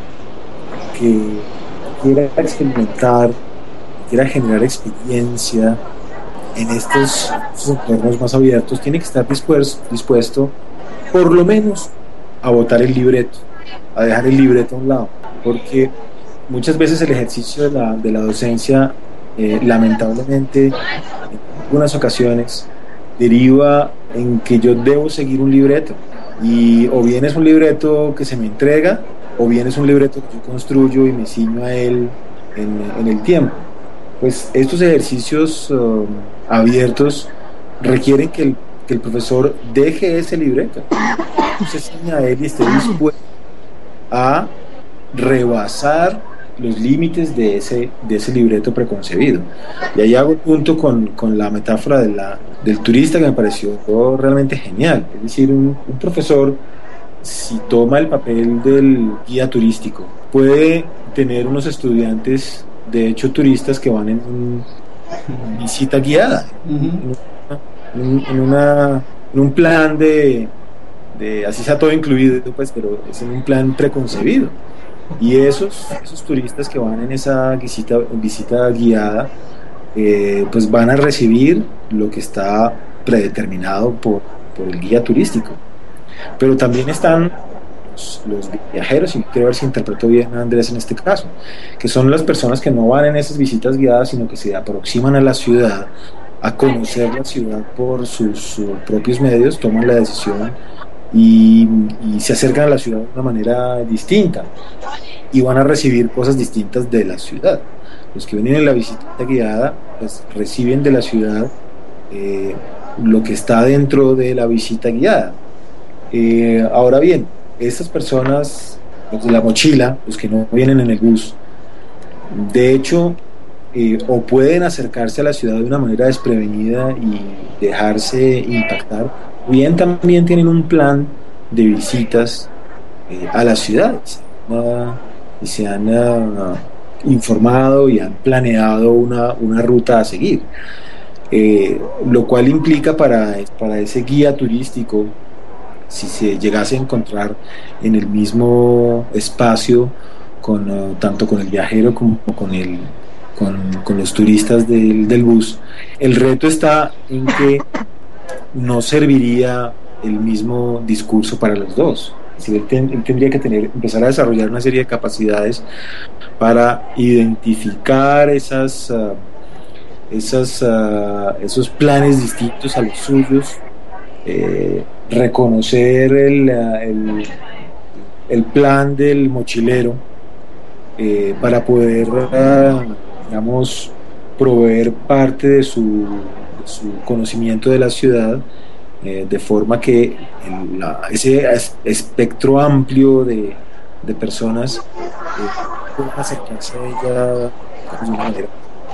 que quiera experimentar, que quiera generar experiencia en estos, estos entornos más abiertos, tiene que estar dispuesto, dispuesto por lo menos a botar el libreto, a dejar el libreto a un lado, porque muchas veces el ejercicio de la, de la docencia, eh, lamentablemente, en algunas ocasiones, deriva en que yo debo seguir un libreto, y o bien es un libreto que se me entrega, o bien es un libreto que yo construyo y me ciño a él en, en el tiempo. Pues estos ejercicios um, abiertos requieren que el, que el profesor deje ese libreto, se ciña a él y esté dispuesto a rebasar los límites de ese, de ese libreto preconcebido. Y ahí hago punto con, con la metáfora de la, del turista, que me pareció realmente genial. Es decir, un, un profesor, si toma el papel del guía turístico, puede tener unos estudiantes, de hecho turistas, que van en un, visita guiada, uh-huh. en, una, en, una, en un plan de, de, así sea todo incluido, pues, pero es en un plan preconcebido. Y esos, esos turistas que van en esa visita, visita guiada, eh, pues van a recibir lo que está predeterminado por, por el guía turístico. Pero también están los, los viajeros, y quiero ver si interpreto bien a Andrés en este caso, que son las personas que no van en esas visitas guiadas, sino que se aproximan a la ciudad, a conocer la ciudad por sus, sus propios medios, toman la decisión Y, y se acercan a la ciudad de una manera distinta y van a recibir cosas distintas de la ciudad. Los que vienen en la visita guiada, pues reciben de la ciudad eh, lo que está dentro de la visita guiada. Eh, ahora bien, estas personas, los de la mochila, los que no vienen en el bus, de hecho, eh, o pueden acercarse a la ciudad de una manera desprevenida y dejarse impactar, bien también tienen un plan de visitas eh, a la ciudad uh, y se han uh, informado y han planeado una, una ruta a seguir, eh, lo cual implica para, para ese guía turístico, si se llegase a encontrar en el mismo espacio con, uh, tanto con el viajero como con, el, con, con los turistas del, del bus, el reto está en que no serviría el mismo discurso para los dos. Es decir, él, ten, él tendría que tener, empezar a desarrollar una serie de capacidades para identificar esas, uh, esas, uh, esos planes distintos a los suyos, eh, reconocer el, uh, el, el plan del mochilero, eh, para poder, uh, digamos, proveer parte de su, de su conocimiento de la ciudad, eh, de forma que el, la, ese es, espectro amplio de, de personas eh, puedan acercarse a ella de una manera.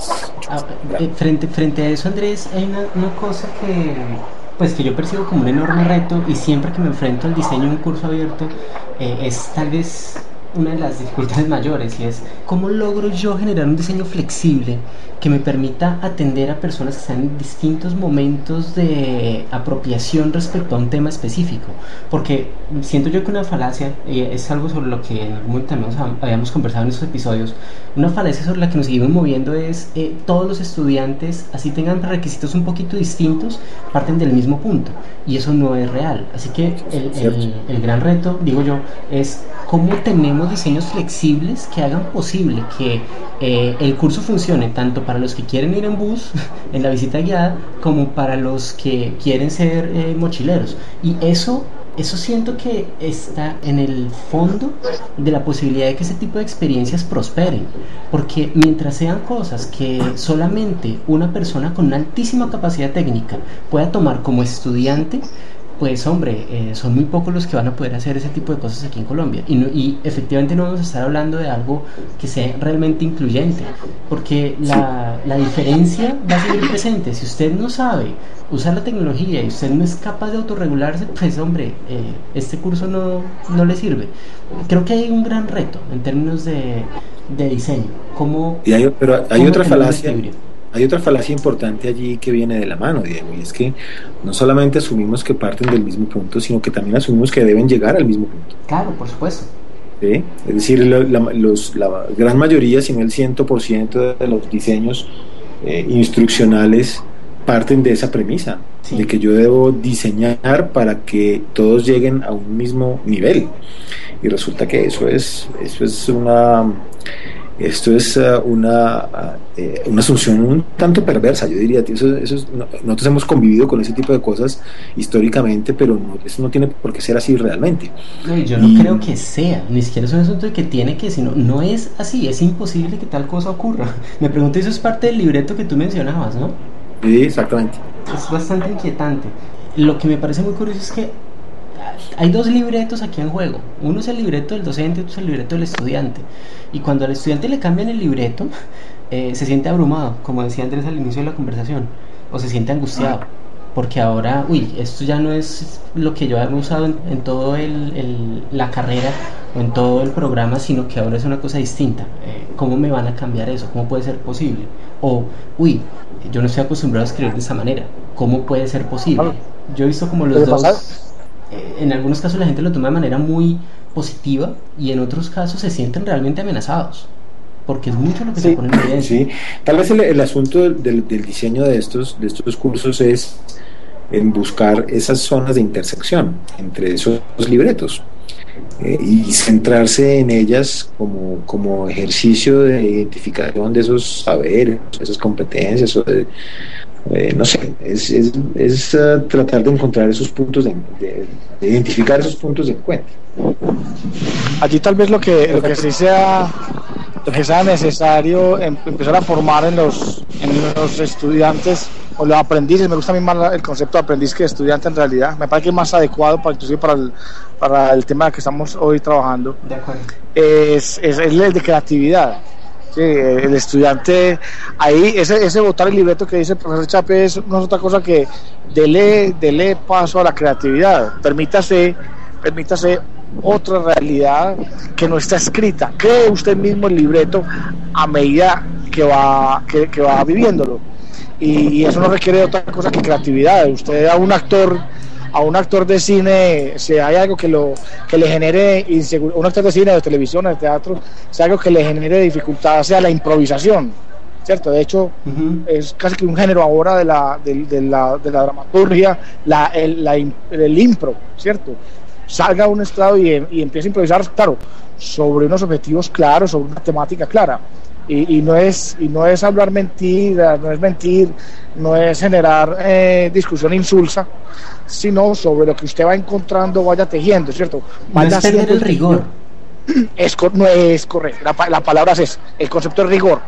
Ah, eh, frente, frente a eso, Andrés, hay una, una cosa que, pues, que yo percibo como un enorme reto, y siempre que me enfrento al diseño de un curso abierto, eh, es tal vez una de las dificultades mayores, y es cómo logro yo generar un diseño flexible que me permita atender a personas que están en distintos momentos de apropiación respecto a un tema específico, porque siento yo que una falacia, y es algo sobre lo que en algún momento también habíamos conversado en estos episodios, una falacia sobre la que nos seguimos moviendo es eh, todos los estudiantes, así tengan requisitos un poquito distintos, parten del mismo punto, y eso no es real. Así que el, el, el gran reto, digo yo, es cómo tenemos diseños flexibles que hagan posible que eh, el curso funcione tanto para los que quieren ir en bus, en la visita guiada, como para los que quieren ser eh, mochileros. Y eso, eso siento que está en el fondo de la posibilidad de que ese tipo de experiencias prosperen, porque mientras sean cosas que solamente una persona con una altísima capacidad técnica pueda tomar como estudiante, pues hombre, eh, son muy pocos los que van a poder hacer ese tipo de cosas aquí en Colombia, y, no, y efectivamente no vamos a estar hablando de algo que sea realmente incluyente, porque la, la diferencia va a seguir presente. Si usted no sabe usar la tecnología y usted no es capaz de autorregularse, pues hombre, eh, este curso no, no le sirve. Creo que hay un gran reto en términos de, de diseño. ¿Cómo, y hay, pero hay cómo otra falacia. equilibrio? Hay otra falacia importante allí que viene de la mano, Diego, y es que no solamente asumimos que parten del mismo punto, sino que también asumimos que deben llegar al mismo punto. Claro, por supuesto. ¿Sí? Es decir, la, la, los, la gran mayoría, si no el cien por ciento de los diseños eh, instruccionales parten de esa premisa, sí, de que yo debo diseñar para que todos lleguen a un mismo nivel. Y resulta que eso es, eso es una... Esto es uh, una, uh, una asunción un tanto perversa, yo diría. Eso, eso es, no, nosotros hemos convivido con ese tipo de cosas históricamente, pero no, eso no tiene por qué ser así realmente. No, yo no y, creo que sea, ni siquiera es un asunto de que tiene que, sino no es así, es imposible que tal cosa ocurra. Me pregunto, eso es parte del libreto que tú mencionabas, ¿no? Sí, exactamente. Es bastante inquietante. Lo que me parece muy curioso es que hay dos libretos aquí en juego. Uno es el libreto del docente, otro es el libreto del estudiante. Y cuando al estudiante le cambian el libreto, eh, se siente abrumado, como decía Andrés al inicio de la conversación, o se siente angustiado, porque ahora, uy, esto ya no es lo que yo había usado en, en todo el, el, la carrera o en todo el programa, sino que ahora es una cosa distinta. Eh, ¿Cómo me van a cambiar eso? ¿Cómo puede ser posible? O, uy, yo no estoy acostumbrado a escribir de esa manera. ¿Cómo puede ser posible? Yo he visto como los dos... Eh, en algunos casos la gente lo toma de manera muy positiva, y en otros casos se sienten realmente amenazados, porque es mucho lo que sí, se pone en evidencia. Sí, tal vez el, el asunto del, del diseño de estos, de estos cursos es en buscar esas zonas de intersección entre esos libretos, eh, y centrarse en ellas como, como ejercicio de identificación de esos saberes, esas competencias, o de, Eh, no sé, es, es, es uh, tratar de encontrar esos puntos de, de, de identificar esos puntos de encuentro. Allí tal vez lo que lo que sí sea lo que sea necesario em, empezar a formar en los en los estudiantes o los aprendices. Me gusta a mí más el concepto de aprendiz que de estudiante en realidad. Me parece que es más adecuado para inclusive para el para el tema que estamos hoy trabajando. De acuerdo. Es, es, es el de creatividad. Sí, el estudiante ahí, ese, ese botar el libreto que dice el profesor Chape es, no es otra cosa que dele, dele paso a la creatividad, permítase, permítase otra realidad que no está escrita, cree usted mismo el libreto a medida que va, que, que va viviéndolo, y, y eso no requiere otra cosa que creatividad. Usted a un actor a un actor de cine, si hay algo que lo que le genere inseguridad, un actor de cine, de televisión, de teatro, si hay algo que le genere dificultad, sea la improvisación, ¿cierto? De hecho, uh-huh. es casi que un género ahora de la de, de la, de la dramaturgia, la, el, la, el impro, ¿cierto? Salga a un estrado y, y empieza a improvisar, claro, sobre unos objetivos claros, sobre una temática clara. Y, y no es y no es hablar mentiras, no es mentir, no es generar eh, discusión insulsa, sino sobre lo que usted va encontrando, vaya tejiendo, ¿cierto? Vaya no es perder el rigor. Es, no es correcto, la, la palabra es esa, el concepto de rigor,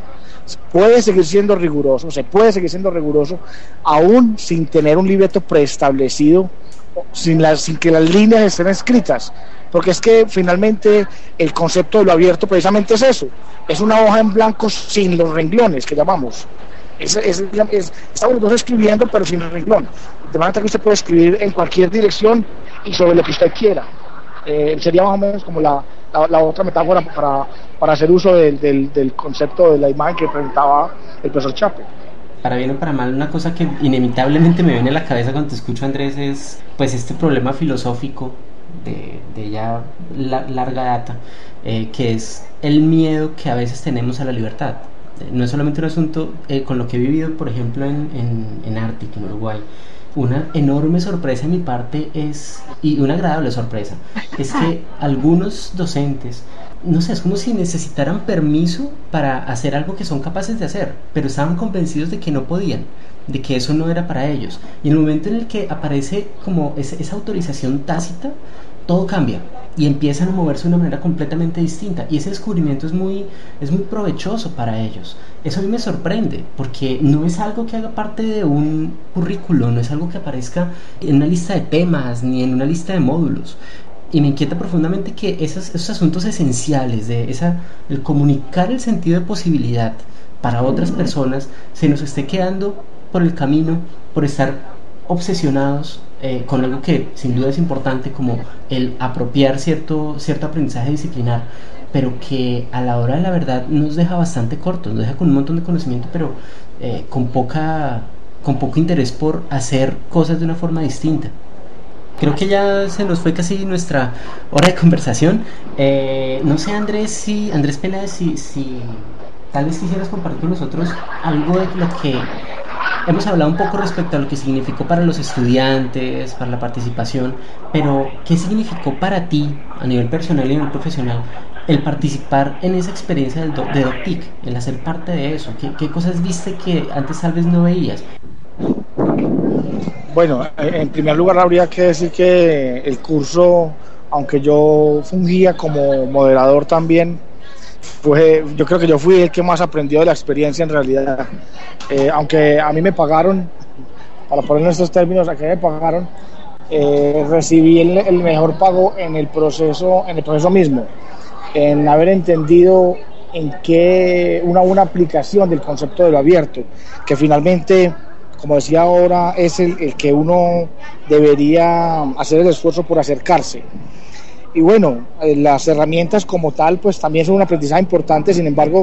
puede seguir siendo riguroso, se puede seguir siendo riguroso aún sin tener un libreto preestablecido, sin, la, sin que las líneas estén escritas, porque es que finalmente el concepto de lo abierto precisamente es eso, es una hoja en blanco sin los renglones que llamamos. Es, es, es, estamos los dos escribiendo pero sin renglón, de manera que usted puede escribir en cualquier dirección y sobre lo que usted quiera. Eh, sería más o menos como la, la, la otra metáfora para, para hacer uso del, del, del concepto de la imagen que presentaba el profesor Chappe. Para bien o para mal, una cosa que inevitablemente me viene a la cabeza cuando te escucho, Andrés, es pues este problema filosófico de, de ya la, larga data, eh, que es el miedo que a veces tenemos a la libertad. No es solamente un asunto, eh, con lo que he vivido, por ejemplo, en, en, en Ártico, en Uruguay, una enorme sorpresa de mi parte es, y una agradable sorpresa, es que algunos docentes, no sé, es como si necesitaran permiso para hacer algo que son capaces de hacer, pero estaban convencidos de que no podían, de que eso no era para ellos. Y en el momento en el que aparece como esa, esa autorización tácita, todo cambia y empiezan a moverse de una manera completamente distinta, y ese descubrimiento es muy, es muy provechoso para ellos. Eso a mí me sorprende, porque no es algo que haga parte de un currículo, no es algo que aparezca en una lista de temas ni en una lista de módulos, y me inquieta profundamente que esos, esos asuntos esenciales de esa, el comunicar el sentido de posibilidad para otras personas se nos esté quedando por el camino por estar obsesionados eh, con algo que sin duda es importante, como el apropiar cierto, cierto aprendizaje disciplinar, pero que a la hora de la verdad nos deja bastante cortos, nos deja con un montón de conocimiento, pero eh, con, poca, con poco interés por hacer cosas de una forma distinta. Creo que ya se nos fue casi nuestra hora de conversación. Eh, no sé, Andrés, si Andrés Peláez, si, si tal vez quisieras compartir con nosotros algo de lo que hemos hablado un poco respecto a lo que significó para los estudiantes, para la participación, pero ¿qué significó para ti a nivel personal y a nivel profesional el participar en esa experiencia del do, de DocTIC, el hacer parte de eso? ¿Qué, qué cosas viste que antes tal vez no veías? Bueno, en primer lugar habría que decir que el curso, aunque yo fungía como moderador también, pues yo creo que yo fui el que más aprendió de la experiencia en realidad. Eh, aunque a mí me pagaron, para poner en estos términos, a que me pagaron, eh, recibí el, el mejor pago en el proceso, en el proceso mismo, en haber entendido en qué una una aplicación del concepto de lo abierto, que finalmente, como decía ahora, es el, el que uno debería hacer el esfuerzo por acercarse. Y bueno, eh, las herramientas como tal pues también son un aprendizaje importante. Sin embargo,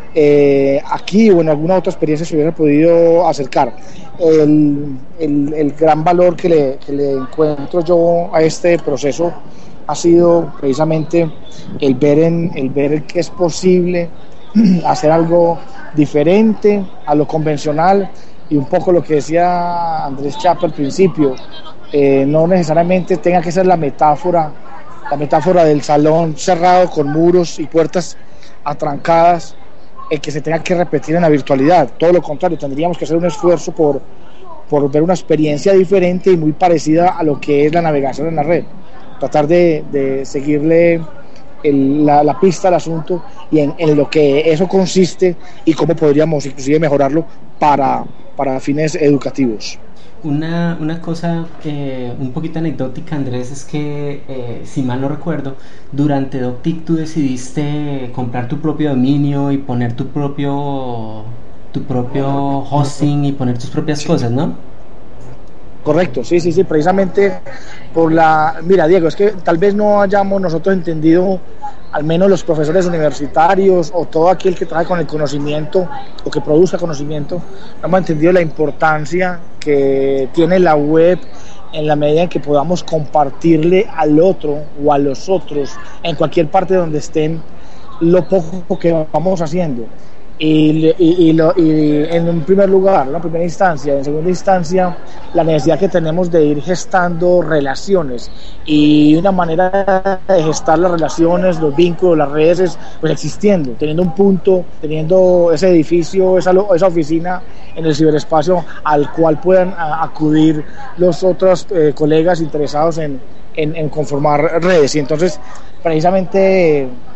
eh, aquí o en alguna otra experiencia se hubiera podido acercar. El, el, el gran valor que le, que le encuentro yo a este proceso ha sido precisamente el ver, en, el ver que es posible hacer algo diferente a lo convencional, y un poco lo que decía Andrés Chappe al principio, eh, no necesariamente tenga que ser la metáfora la metáfora del salón cerrado con muros y puertas atrancadas, el que se tenga que repetir en la virtualidad. Todo lo contrario, tendríamos que hacer un esfuerzo por, por ver una experiencia diferente y muy parecida a lo que es la navegación en la red. Tratar de, de seguirle el, la, la pista al asunto y en, en lo que eso consiste y cómo podríamos inclusive mejorarlo para, para fines educativos. Una, una cosa eh, un poquito anecdótica, Andrés, es que, eh, si mal no recuerdo, durante DocTIC tú decidiste comprar tu propio dominio y poner tu propio, tu propio hosting y poner tus propias cosas, ¿no? Correcto, sí, sí, sí, precisamente por la... Mira, Diego, es que tal vez no hayamos nosotros entendido, al menos los profesores universitarios o todo aquel que trabaja con el conocimiento o que produzca conocimiento, no hemos entendido la importancia que tiene la web en la medida en que podamos compartirle al otro o a los otros en cualquier parte donde estén lo poco que vamos haciendo. Y, y, y, lo, y en un primer lugar, en primera instancia, en segunda instancia, la necesidad que tenemos de ir gestando relaciones, y una manera de gestar las relaciones, los vínculos, las redes, es pues existiendo, teniendo un punto, teniendo ese edificio, esa, esa oficina en el ciberespacio al cual puedan a, acudir los otros eh, colegas interesados en, en, en conformar redes. Y entonces, precisamente,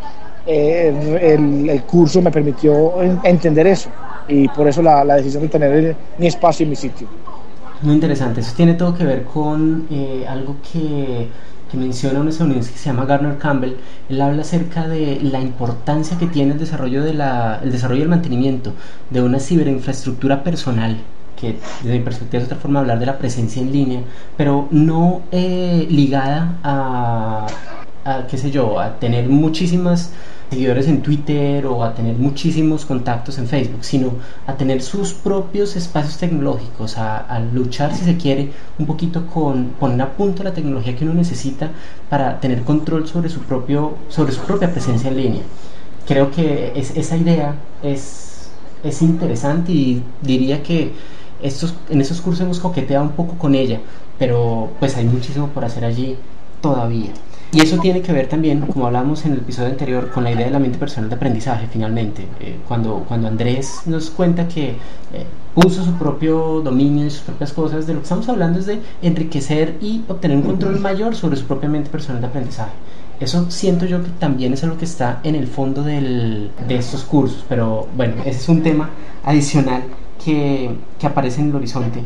eh, el, el curso me permitió entender eso, y por eso la, la decisión de tener mi espacio y mi sitio. Muy interesante, eso tiene todo que ver con eh, algo que, que menciona un estadounidense que se llama Gardner Campbell. Él habla acerca de la importancia que tiene el desarrollo, de la, el desarrollo y el mantenimiento de una ciberinfraestructura personal, que desde mi perspectiva es otra forma de hablar de la presencia en línea, pero no eh, ligada a, a, qué sé yo, a tener muchísimas seguidores en Twitter o a tener muchísimos contactos en Facebook, sino a tener sus propios espacios tecnológicos, a, a luchar, si se quiere, un poquito con poner a punto la tecnología que uno necesita para tener control sobre su, propio, sobre su propia presencia en línea. Creo que es, esa idea es, es interesante, y diría que estos, en estos cursos hemos coqueteado un poco con ella, pero pues hay muchísimo por hacer allí todavía. Y eso tiene que ver también, como hablábamos en el episodio anterior, con la idea de la mente personal de aprendizaje. Finalmente, eh, cuando, cuando Andrés nos cuenta que eh, puso su propio dominio y sus propias cosas, de lo que estamos hablando es de enriquecer y obtener un control mayor sobre su propia mente personal de aprendizaje. Eso siento yo que también es algo que está en el fondo del, de estos cursos, pero bueno, ese es un tema adicional que, que aparece en el horizonte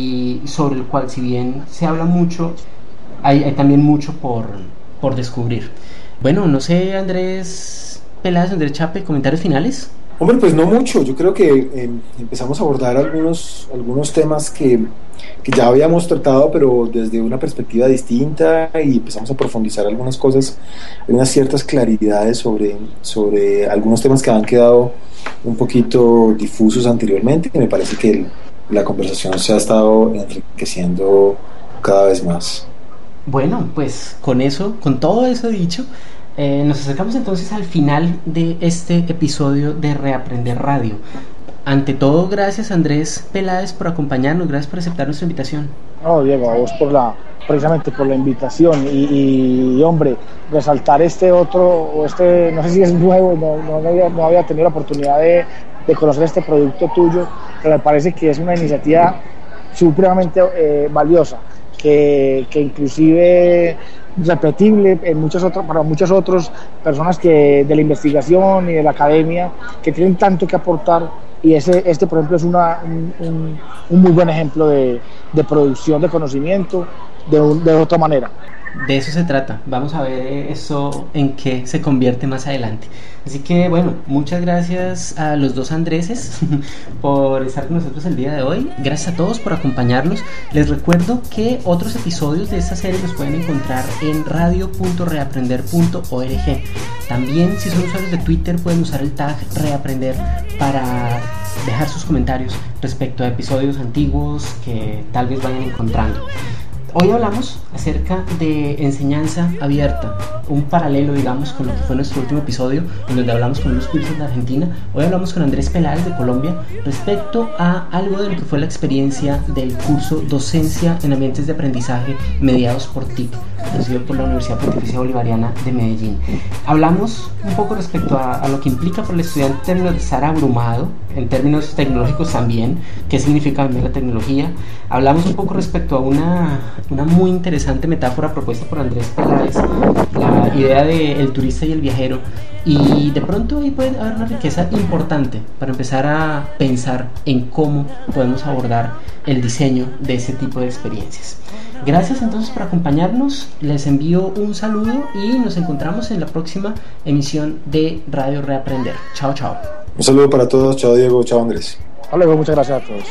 y sobre el cual, si bien se habla mucho, hay, hay también mucho por, por descubrir. Bueno, no sé, Andrés Peláez, Andrés Chape, ¿comentarios finales? Hombre, pues no mucho. Yo creo que eh, empezamos a abordar algunos, algunos temas que, que ya habíamos tratado, pero desde una perspectiva distinta, y empezamos a profundizar algunas cosas, unas ciertas claridades sobre, sobre algunos temas que han quedado un poquito difusos anteriormente, y me parece que el, la conversación se ha estado enriqueciendo cada vez más. Bueno, pues con eso, con todo eso dicho, Eh, nos acercamos entonces al final de este episodio de Reaprender Radio. Ante todo, gracias Andrés Peláez por acompañarnos, gracias por aceptar nuestra invitación. No, Diego, a vos por la, precisamente por la invitación, y, y hombre, resaltar este otro, o este, no sé si es nuevo, no, no, había, no había tenido la oportunidad de, de conocer este producto tuyo, pero me parece que es una iniciativa supremamente eh, valiosa, que, que inclusive repetible en muchas otras, para muchas otras personas que de la investigación y de la academia, que tienen tanto que aportar, y ese, este por ejemplo es una, un, un, un muy buen ejemplo de, de producción de conocimiento de, un, de otra manera. De eso se trata, vamos a ver eso en qué se convierte más adelante. Así que bueno, muchas gracias a los dos Andreses por estar con nosotros el día de hoy. Gracias a todos por acompañarnos. Les recuerdo que otros episodios de esta serie los pueden encontrar en radio punto reaprender punto org. También, si son usuarios de Twitter, pueden usar el tag reaprender para dejar sus comentarios respecto a episodios antiguos que tal vez vayan encontrando. Hoy hablamos acerca de enseñanza abierta, un paralelo, digamos, con lo que fue nuestro último episodio, en donde hablamos con unos cursos de Argentina. Hoy hablamos con Andrés Peláez de Colombia respecto a algo de lo que fue la experiencia del curso Docencia en Ambientes de Aprendizaje mediados por T I C, producido por la Universidad Pontificia Bolivariana de Medellín. Hablamos un poco respecto a, a lo que implica para el estudiante en términos de estar abrumado, en términos tecnológicos también, qué significa cambiar la tecnología. Hablamos un poco respecto a una, una muy interesante metáfora propuesta por Andrés Peláez, la idea del turista y el viajero, y de pronto ahí puede haber una riqueza importante para empezar a pensar en cómo podemos abordar el diseño de ese tipo de experiencias. Gracias entonces por acompañarnos, les envío un saludo y nos encontramos en la próxima emisión de Radio Reaprender. Chao, chao. Un saludo para todos, chao Diego, chao Andrés. Hasta luego, muchas gracias a todos.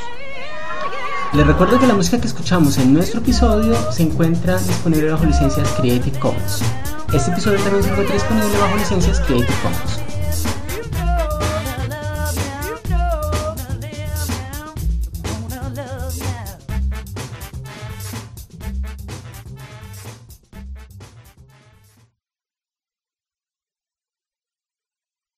Les recuerdo que la música que escuchamos en nuestro episodio se encuentra disponible bajo licencias Creative Commons. Este episodio también se encuentra disponible bajo licencias Creative Commons.